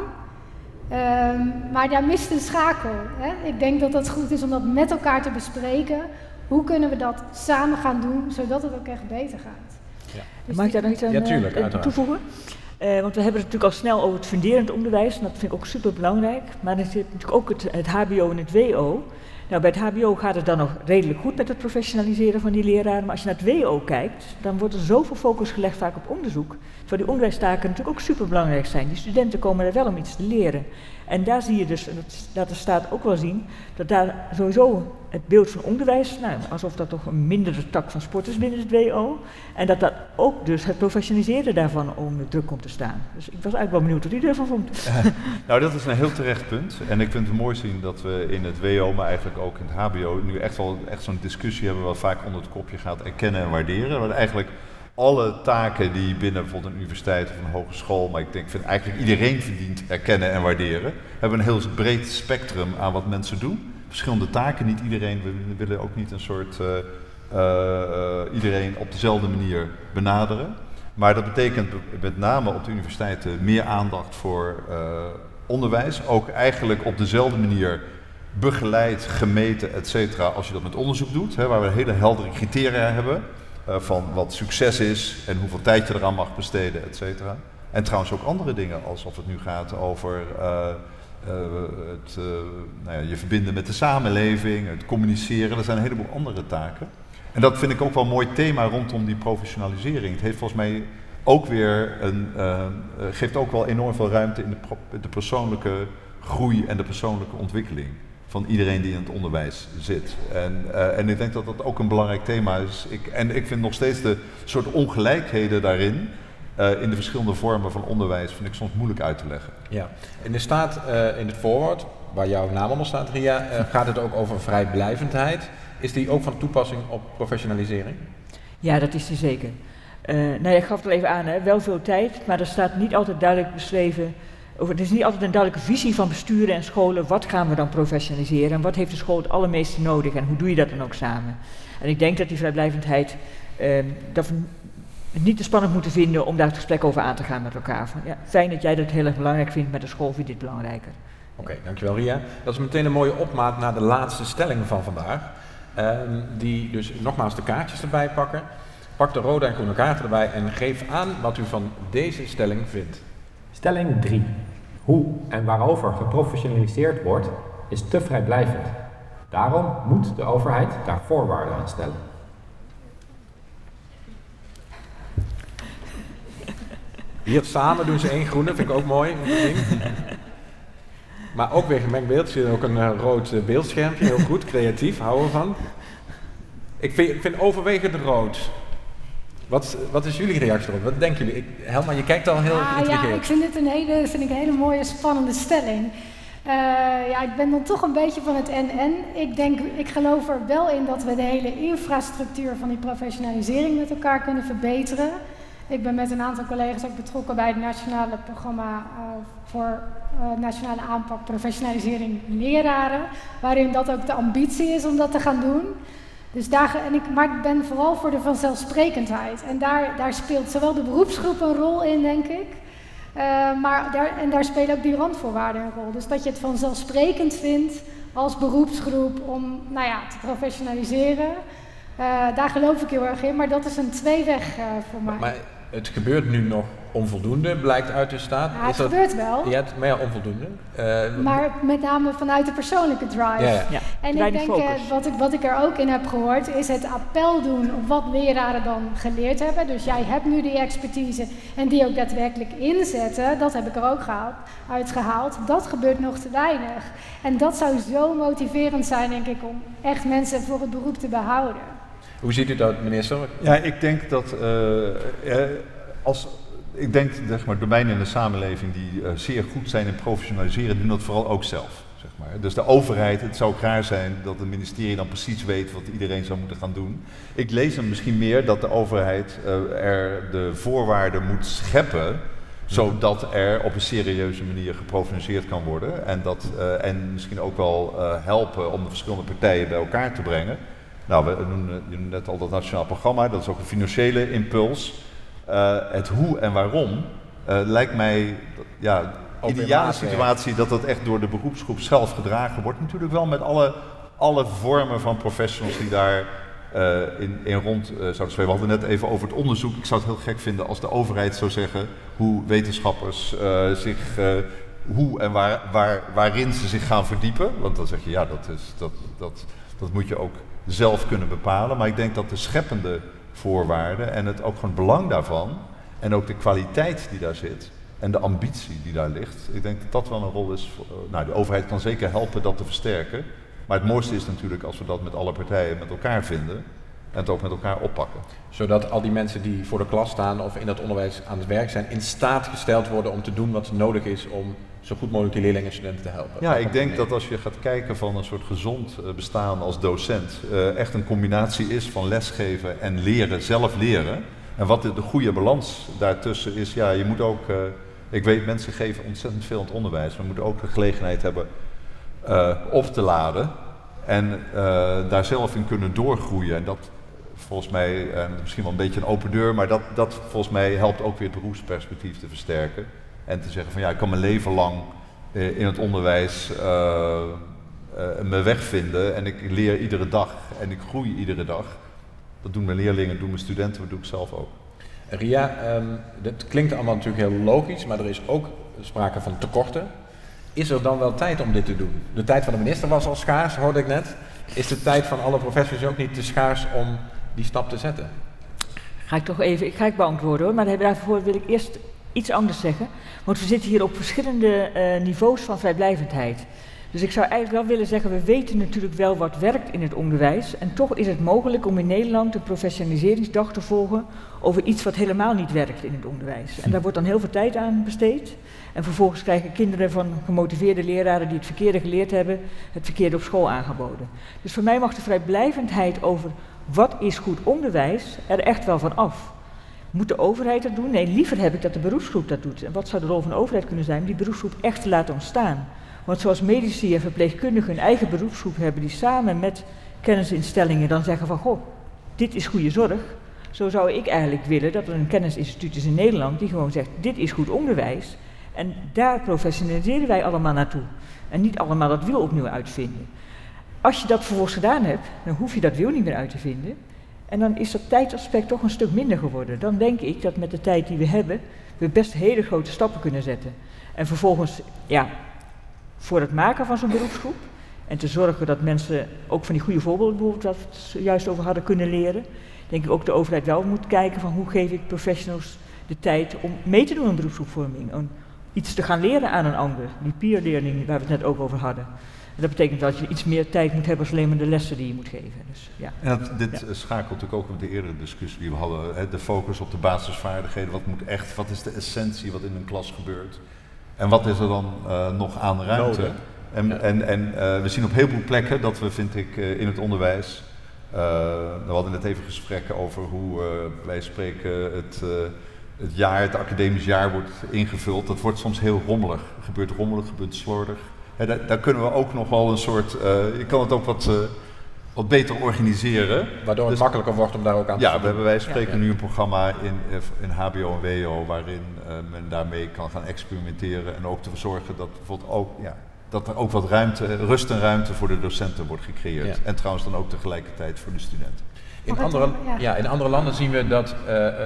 Speaker 12: Um, maar daar mist een schakel. Hè? Ik denk dat het goed is om dat met elkaar te bespreken. Hoe kunnen we dat samen gaan doen, zodat het ook echt beter gaat.
Speaker 2: Ja.
Speaker 4: Dus Mag ik daar nog iets aan
Speaker 2: ja, tuurlijk,
Speaker 4: uh, toevoegen? Uh, want we hebben het natuurlijk al snel over het funderend onderwijs, en dat vind ik ook super belangrijk. Maar er zit natuurlijk ook het, het H B O en het W O. Nou, bij het H B O gaat het dan nog redelijk goed met het professionaliseren van die leraren. Maar als je naar het W O kijkt, dan wordt er zoveel focus gelegd vaak op onderzoek. Terwijl die onderwijstaken natuurlijk ook super belangrijk zijn. Die studenten komen er wel om iets te leren. En daar zie je dus, en dat laat de staat ook wel zien, dat daar sowieso het beeld van onderwijs, nou, alsof dat toch een mindere tak van sport is binnen het W O. En dat dat ook dus het professionaliseren daarvan onder druk komt te staan. Dus ik was eigenlijk wel benieuwd wat u ervan vond.
Speaker 3: Nou, dat is een heel terecht punt. En ik vind het mooi zien dat we in het W O, maar eigenlijk ook in het H B O, nu echt wel echt zo'n discussie hebben wat vaak onder het kopje gaat erkennen en waarderen. Want eigenlijk alle taken die binnen bijvoorbeeld een universiteit of een hogeschool, maar ik denk, vind eigenlijk iedereen verdient erkennen en waarderen, hebben een heel breed spectrum aan wat mensen doen. Verschillende taken, niet iedereen, we willen ook niet een soort uh, uh, uh, iedereen op dezelfde manier benaderen. Maar dat betekent met name op de universiteiten meer aandacht voor uh, onderwijs, ook eigenlijk op dezelfde manier begeleid, gemeten, et cetera, als je dat met onderzoek doet, hè, waar we hele heldere criteria hebben. Uh, van wat succes is en hoeveel tijd je eraan mag besteden, et cetera. En trouwens ook andere dingen, alsof het nu gaat over uh, uh, het, uh, nou ja, je verbinden met de samenleving, het communiceren. Er zijn een heleboel andere taken. En dat vind ik ook wel een mooi thema rondom die professionalisering. Het heeft volgens mij ook weer een, uh, geeft ook wel enorm veel ruimte in de, pro- de persoonlijke groei en de persoonlijke ontwikkeling van iedereen die in het onderwijs zit. En, uh, en ik denk dat dat ook een belangrijk thema is. Ik, en ik vind nog steeds de soort ongelijkheden daarin, uh, in de verschillende vormen van onderwijs, vind ik soms moeilijk uit te leggen.
Speaker 2: Ja, en er staat uh, in het voorwoord, waar jouw naam onder staat, Ria, uh, gaat het ook over vrijblijvendheid. Is die ook van toepassing op professionalisering?
Speaker 4: Ja, dat is die zeker. Uh, nou ja, ik gaf het al even aan, hè, wel veel tijd, maar er staat niet altijd duidelijk beschreven. Of het is niet altijd een duidelijke visie van besturen en scholen. Wat gaan we dan professionaliseren en wat heeft de school het allermeeste nodig en hoe doe je dat dan ook samen? En ik denk dat die vrijblijvendheid, uh, dat we niet te spannend moeten vinden om daar het gesprek over aan te gaan met elkaar. Van, ja, fijn dat jij dat heel erg belangrijk vindt, maar de school vindt dit belangrijker.
Speaker 2: Oké, okay, dankjewel Ria. Dat is meteen een mooie opmaat naar de laatste stelling van vandaag. Uh, die dus nogmaals de kaartjes erbij pakken. Pak de rode en groene kaarten erbij en geef aan wat u van deze stelling vindt.
Speaker 8: Stelling drie. Hoe en waarover geprofessionaliseerd wordt, is te vrijblijvend. Daarom moet de overheid daar voorwaarden aan stellen.
Speaker 2: Hier samen doen ze één groene, vind ik ook mooi. Maar ook weer gemengd beeld, zie je ook een uh, rood uh, beeldschermpje, heel goed, creatief, houden we van. Ik vind, ik vind overwegend rood. Wat, wat is jullie reactie erop? Wat denken jullie? Ik, Helma, je kijkt al heel
Speaker 12: ah,
Speaker 2: geïntrigeerd.
Speaker 12: Ja, ik vind dit een hele, vind ik een hele mooie, spannende stelling. Uh, ja, ik ben dan toch een beetje van het en-en. Ik denk, ik geloof er wel in dat we de hele infrastructuur van die professionalisering met elkaar kunnen verbeteren. Ik ben met een aantal collega's ook betrokken bij het nationale programma uh, voor uh, nationale aanpak professionalisering leraren, waarin dat ook de ambitie is om dat te gaan doen. Dus daar, en ik, maar ik ben vooral voor de vanzelfsprekendheid. En daar, daar speelt zowel de beroepsgroep een rol in, denk ik. Uh, maar daar, en daar spelen ook die randvoorwaarden een rol. Dus dat je het vanzelfsprekend vindt als beroepsgroep om nou ja, te professionaliseren. Uh, daar geloof ik heel erg in, maar dat is een tweeweg uh, voor mij.
Speaker 2: Maar het gebeurt nu nog onvoldoende, blijkt uit de staat.
Speaker 12: Ja, het
Speaker 2: is dat,
Speaker 12: gebeurt wel.
Speaker 2: Ja, maar ja, onvoldoende. Uh,
Speaker 12: maar met name vanuit de persoonlijke drive.
Speaker 2: Ja, ja. Ja,
Speaker 12: en ik denk, uh, wat, ik, wat ik er ook in heb gehoord, is het appel doen op wat leraren dan geleerd hebben. Dus jij hebt nu die expertise en die ook daadwerkelijk inzetten. Dat heb ik er ook gehaald, uitgehaald. Dat gebeurt nog te weinig. En dat zou zo motiverend zijn, denk ik, om echt mensen voor het beroep te behouden.
Speaker 2: Hoe ziet u dat, minister?
Speaker 3: Ja, ik denk dat uh, als... Ik denk, zeg maar, domeinen in de samenleving die uh, zeer goed zijn in professionaliseren, doen dat vooral ook zelf. Zeg maar. Dus de overheid, het zou ook raar zijn dat het ministerie dan precies weet wat iedereen zou moeten gaan doen. Ik lees hem misschien meer dat de overheid uh, er de voorwaarden moet scheppen, zodat er op een serieuze manier geprofessionaliseerd kan worden. En, dat, uh, en misschien ook wel uh, helpen om de verschillende partijen bij elkaar te brengen. Nou, we noemen net al dat nationaal programma, dat is ook een financiële impuls. Uh, het hoe en waarom uh, lijkt mij, ja, ideale situatie dat dat echt door de beroepsgroep zelf gedragen wordt. Natuurlijk wel met alle, alle vormen van professionals die daar uh, in, in rond uh, zouden spelen. We hadden net even over het onderzoek. Ik zou het heel gek vinden als de overheid zou zeggen hoe wetenschappers uh, zich, uh, hoe en waar, waar, waarin ze zich gaan verdiepen. Want dan zeg je, ja, dat, is, dat, dat, dat moet je ook zelf kunnen bepalen. Maar ik denk dat de scheppende voorwaarden en het ook gewoon het belang daarvan en ook de kwaliteit die daar zit en de ambitie die daar ligt. Ik denk dat dat wel een rol is. Voor, nou, de overheid kan zeker helpen dat te versterken. Maar het mooiste is natuurlijk als we dat met alle partijen met elkaar vinden en het ook met elkaar oppakken.
Speaker 2: Zodat al die mensen die voor de klas staan of in dat onderwijs aan het werk zijn, in staat gesteld worden om te doen wat nodig is om zo goed mogelijk die leerlingen en studenten te helpen.
Speaker 3: Ja, ik denk dat als je gaat kijken van een soort gezond bestaan als docent, uh, echt een combinatie is van lesgeven en leren, zelf leren. En wat de, de goede balans daartussen is, ja, je moet ook, uh, ik weet mensen geven ontzettend veel aan het onderwijs, maar we moeten ook de gelegenheid hebben uh, op te laden en uh, daar zelf in kunnen doorgroeien. En dat volgens mij, uh, misschien wel een beetje een open deur, maar dat, dat volgens mij helpt ook weer het beroepsperspectief te versterken. En te zeggen van ja, ik kan mijn leven lang uh, in het onderwijs uh, uh, me wegvinden en ik leer iedere dag en ik groei iedere dag. Dat doen mijn leerlingen, dat doen mijn studenten, dat doe ik zelf ook.
Speaker 2: Ria, um, dat klinkt allemaal natuurlijk heel logisch, maar er is ook sprake van tekorten. Is er dan wel tijd om dit te doen? De tijd van de minister was al schaars, hoorde ik net. Is de tijd van alle professors ook niet te schaars om die stap te zetten?
Speaker 4: Ga ik toch even, ik ga ik beantwoorden hoor, maar daarvoor wil ik eerst iets anders zeggen. Want we zitten hier op verschillende uh, niveaus van vrijblijvendheid. Dus ik zou eigenlijk wel willen zeggen, we weten natuurlijk wel wat werkt in het onderwijs. En toch is het mogelijk om in Nederland een professionaliseringsdag te volgen over iets wat helemaal niet werkt in het onderwijs. En daar wordt dan heel veel tijd aan besteed. En vervolgens krijgen kinderen van gemotiveerde leraren die het verkeerde geleerd hebben, het verkeerde op school aangeboden. Dus voor mij mag de vrijblijvendheid over wat is goed onderwijs er echt wel van af. Moet de overheid dat doen? Nee, liever heb ik dat de beroepsgroep dat doet. En wat zou de rol van de overheid kunnen zijn? Die beroepsgroep echt te laten ontstaan. Want zoals medici en verpleegkundigen een eigen beroepsgroep hebben die samen met kennisinstellingen dan zeggen van goh, dit is goede zorg. Zo zou ik eigenlijk willen dat er een kennisinstituut is in Nederland die gewoon zegt, dit is goed onderwijs. En daar professionaliseren wij allemaal naartoe. En niet allemaal dat wiel opnieuw uitvinden. Als je dat vervolgens gedaan hebt, dan hoef je dat wiel niet meer uit te vinden. En dan is dat tijdsaspect toch een stuk minder geworden. Dan denk ik dat met de tijd die we hebben, we best hele grote stappen kunnen zetten. En vervolgens, ja, voor het maken van zo'n beroepsgroep en te zorgen dat mensen ook van die goede voorbeelden, bijvoorbeeld wat we het juist over hadden, kunnen leren, denk ik ook de overheid wel moet kijken van hoe geef ik professionals de tijd om mee te doen aan beroepsgroepvorming. Om iets te gaan leren aan een ander, die peer learning waar we het net ook over hadden. En dat betekent dat je iets meer tijd moet hebben als alleen maar de lessen die je moet geven. Dus, ja.
Speaker 3: En dat, dit
Speaker 4: ja.
Speaker 3: schakelt natuurlijk ook op de eerdere discussie die we hadden. Hè, de focus op de basisvaardigheden. Wat moet echt, wat is de essentie wat in een klas gebeurt? En wat is er dan uh, nog aan ruimte? Nodig. En, ja. en, en uh, we zien op heel veel plekken dat we, vind ik, uh, in het onderwijs... Uh, we hadden net even gesprekken over hoe uh, wij spreken het... Uh, het jaar, het academisch jaar wordt ingevuld. Dat wordt soms heel rommelig. Het gebeurt rommelig, gebeurt slordig. He, daar, daar kunnen we ook nog wel een soort... Uh, je kan het ook wat, uh, wat beter organiseren.
Speaker 2: Waardoor het dus makkelijker wordt om daar ook aan te
Speaker 3: ja,
Speaker 2: doen.
Speaker 3: we hebben, wij spreken
Speaker 2: ja, ja.
Speaker 3: nu een programma in, in H B O en W O... waarin uh, men daarmee kan gaan experimenteren. En ook te zorgen dat, bijvoorbeeld ook, ja, dat er ook wat ruimte, rust en ruimte voor de docenten wordt gecreëerd. Ja. En trouwens dan ook tegelijkertijd voor de studenten.
Speaker 2: In andere, ja. Ja, in andere landen zien we dat... Uh, uh,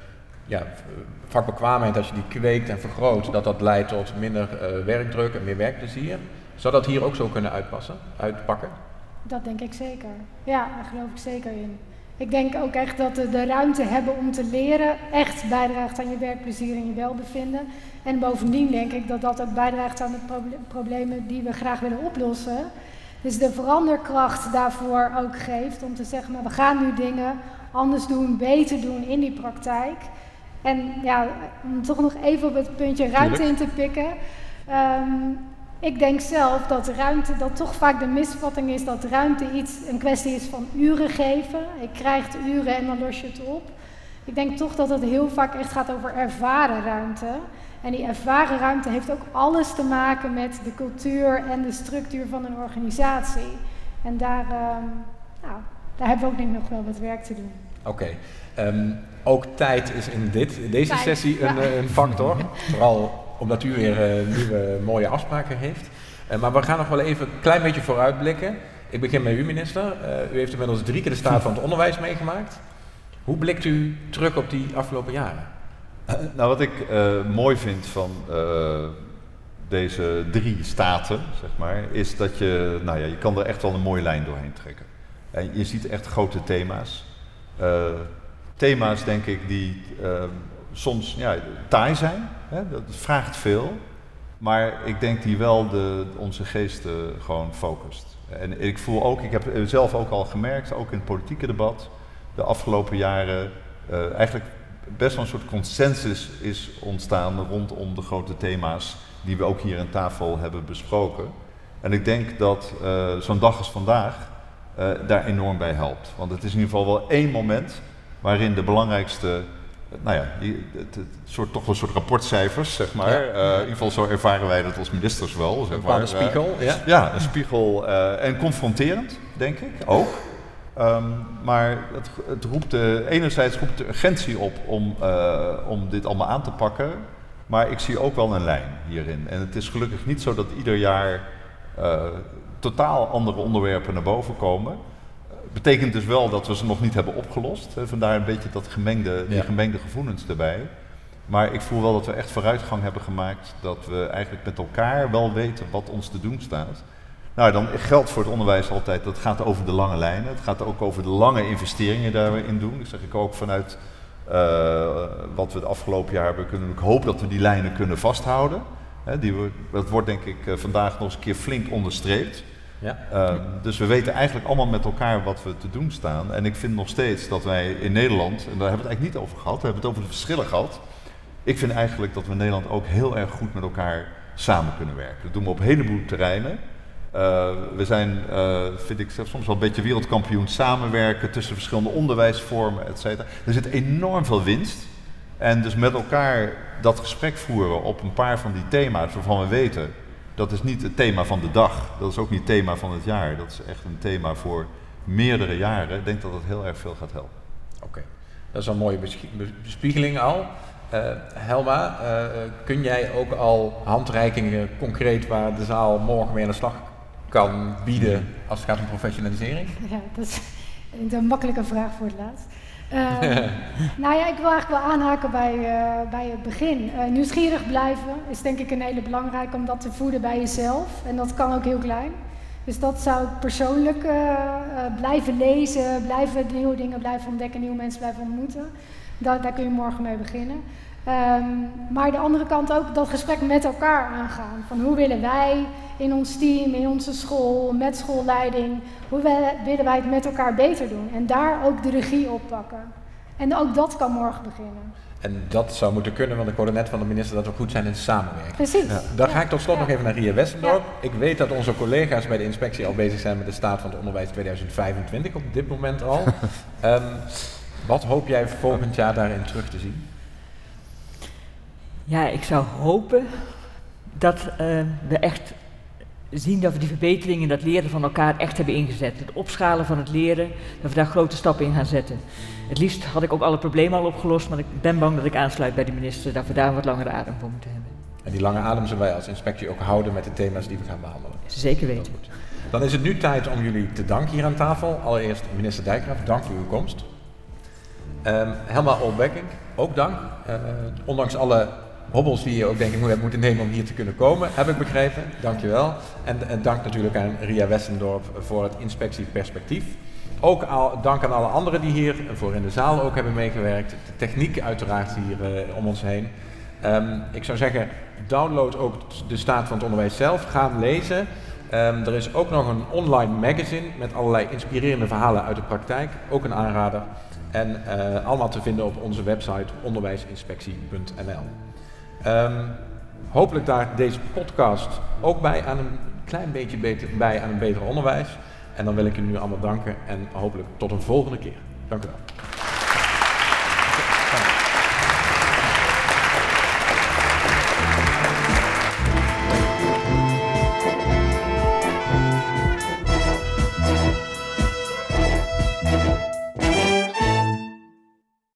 Speaker 2: Ja, vakbekwaamheid, als je die kweekt en vergroot, dat dat leidt tot minder uh, werkdruk en meer werkplezier. Zou dat hier ook zo kunnen uitpassen, uitpakken?
Speaker 12: Dat denk ik zeker. Ja, daar geloof ik zeker in. Ik denk ook echt dat de, de ruimte hebben om te leren echt bijdraagt aan je werkplezier en je welbevinden. En bovendien denk ik dat dat ook bijdraagt aan de proble- problemen die we graag willen oplossen. Dus de veranderkracht daarvoor ook geeft om te zeggen, maar we gaan nu dingen anders doen, beter doen in die praktijk. En ja, om toch nog even op het puntje ruimte in te pikken. Um, ik denk zelf dat ruimte, dat toch vaak de misvatting is dat ruimte iets, een kwestie is van uren geven. Je krijgt uren en dan los je het op. Ik denk toch dat het heel vaak echt gaat over ervaren ruimte. En die ervaren ruimte heeft ook alles te maken met de cultuur en de structuur van een organisatie. En daar, um, nou, daar hebben we ook denk ik nog wel wat werk te doen.
Speaker 2: Oké. Okay. Um, ook tijd is in, dit, in deze tijd, sessie een, ja. een factor. Vooral omdat u weer uh, nieuwe mooie afspraken heeft. Uh, maar we gaan nog wel even een klein beetje vooruitblikken. Ik begin met u, minister. Uh, u heeft inmiddels drie keer de staat van het onderwijs meegemaakt. Hoe blikt u terug op die afgelopen jaren?
Speaker 3: Uh, nou, wat ik uh, mooi vind van uh, deze drie staten, zeg maar, is dat je, nou ja, je kan er echt wel een mooie lijn doorheen trekken. En je ziet echt grote thema's. Uh, thema's, denk ik, die uh, soms ja, taai zijn, hè? Dat vraagt veel, maar ik denk die wel de, onze geesten uh, gewoon focust. En ik voel ook, ik heb zelf ook al gemerkt, ook in het politieke debat, de afgelopen jaren, uh, eigenlijk best wel een soort consensus is ontstaan rondom de grote thema's die we ook hier aan tafel hebben besproken. En ik denk dat uh, zo'n dag als vandaag uh, daar enorm bij helpt. Want het is in ieder geval wel één moment waarin de belangrijkste, nou ja, die, het, het soort, toch wel een soort rapportcijfers, zeg maar. Ja. Uh, in ieder geval zo ervaren wij dat als ministers wel. Zeg
Speaker 2: een
Speaker 3: maar.
Speaker 2: Een spiegel,
Speaker 3: uh,
Speaker 2: ja.
Speaker 3: Ja, een spiegel uh, en confronterend, denk ik, ook. Um, maar het, het roept de, enerzijds roept de urgentie op om, uh, om dit allemaal aan te pakken, maar ik zie ook wel een lijn hierin. En het is gelukkig niet zo dat ieder jaar uh, totaal andere onderwerpen naar boven komen. Betekent dus wel dat we ze nog niet hebben opgelost. Hè. Vandaar een beetje dat gemengde, die ja. gemengde gevoelens erbij. Maar ik voel wel dat we echt vooruitgang hebben gemaakt, dat we eigenlijk met elkaar wel weten wat ons te doen staat. Nou, dan geldt voor het onderwijs altijd, dat gaat over de lange lijnen. Het gaat ook over de lange investeringen daarin doen. Dat zeg ik ook vanuit uh, wat we het afgelopen jaar hebben kunnen doen. Ik hoop dat we die lijnen kunnen vasthouden. Hè, die, dat wordt denk ik uh, vandaag nog eens een keer flink onderstreept.
Speaker 2: Ja.
Speaker 3: Uh, dus we weten eigenlijk allemaal met elkaar wat we te doen staan. En ik vind nog steeds dat wij in Nederland, en daar hebben we het eigenlijk niet over gehad, we hebben het over de verschillen gehad. Ik vind eigenlijk dat we in Nederland ook heel erg goed met elkaar samen kunnen werken. Dat doen we op een heleboel terreinen. Uh, we zijn, uh, vind ik soms wel een beetje wereldkampioen samenwerken tussen verschillende onderwijsvormen, et cetera. Er zit enorm veel winst. En dus met elkaar dat gesprek voeren op een paar van die thema's waarvan we weten, dat is niet het thema van de dag, dat is ook niet het thema van het jaar, dat is echt een thema voor meerdere jaren. Ik denk dat dat heel erg veel gaat helpen.
Speaker 2: Oké, okay. Dat is een mooie bespiegeling al. Uh, Helma, uh, kun jij ook al handreikingen concreet waar de zaal morgen mee aan de slag kan bieden als het gaat om professionalisering?
Speaker 12: Ja, dat is een makkelijke vraag voor het laatst. Uh, nou ja, ik wil eigenlijk wel aanhaken bij, uh, bij het begin. Uh, nieuwsgierig blijven is denk ik een hele belangrijke om dat te voeden bij jezelf. En dat kan ook heel klein. Dus dat zou ik persoonlijk uh, uh, blijven lezen, blijven nieuwe dingen blijven ontdekken, nieuwe mensen blijven ontmoeten. Da- daar kun je morgen mee beginnen. Um, maar de andere kant ook dat gesprek met elkaar aangaan. Van hoe willen wij in ons team, in onze school, met schoolleiding, hoe we, willen wij het met elkaar beter doen? En daar ook de regie op pakken. En ook dat kan morgen beginnen.
Speaker 2: En dat zou moeten kunnen, want ik hoorde net van de minister dat we goed zijn in samenwerking.
Speaker 12: Precies.
Speaker 2: Ja. Dan ga ik tot slot
Speaker 12: ja.
Speaker 2: nog even naar Ria Westendorp.
Speaker 12: Ja.
Speaker 2: Ik weet dat onze collega's bij de inspectie al bezig zijn met de staat van het onderwijs tweeduizend vijfentwintig, op dit moment al. um, wat hoop jij volgend jaar daarin terug te zien?
Speaker 4: Ja, ik zou hopen dat uh, we echt zien dat we die verbeteringen, dat leren van elkaar echt hebben ingezet. Het opschalen van het leren, dat we daar grote stappen in gaan zetten. Het liefst had ik ook alle problemen al opgelost, maar ik ben bang dat ik aansluit bij de minister, dat we daar een wat langere adem voor moeten hebben.
Speaker 2: En die lange adem zullen wij als inspectie ook houden met de thema's die we gaan behandelen.
Speaker 4: Zeker weten.
Speaker 2: Dan is het nu tijd om jullie te danken hier aan tafel. Allereerst minister Dijkgraaf, dank voor uw komst. Um, Helma Olbekking, ook dank. Uh, ondanks alle hobbels die je ook denk ik hebt moeten nemen om hier te kunnen komen, heb ik begrepen. Dankjewel. En, en dank natuurlijk aan Ria Westendorp voor het inspectieperspectief. Ook al, dank aan alle anderen die hier voor in de zaal ook hebben meegewerkt. De techniek uiteraard hier uh, om ons heen. Um, ik zou zeggen, download ook de staat van het onderwijs zelf. Ga hem lezen. Um, er is ook nog een online magazine met allerlei inspirerende verhalen uit de praktijk. Ook een aanrader. En uh, allemaal te vinden op onze website onderwijsinspectie punt n l. Um, hopelijk daar deze podcast ook bij aan een klein beetje beter, bij aan een beter onderwijs. En dan wil ik jullie nu allemaal danken en hopelijk tot een volgende keer. Dank u wel.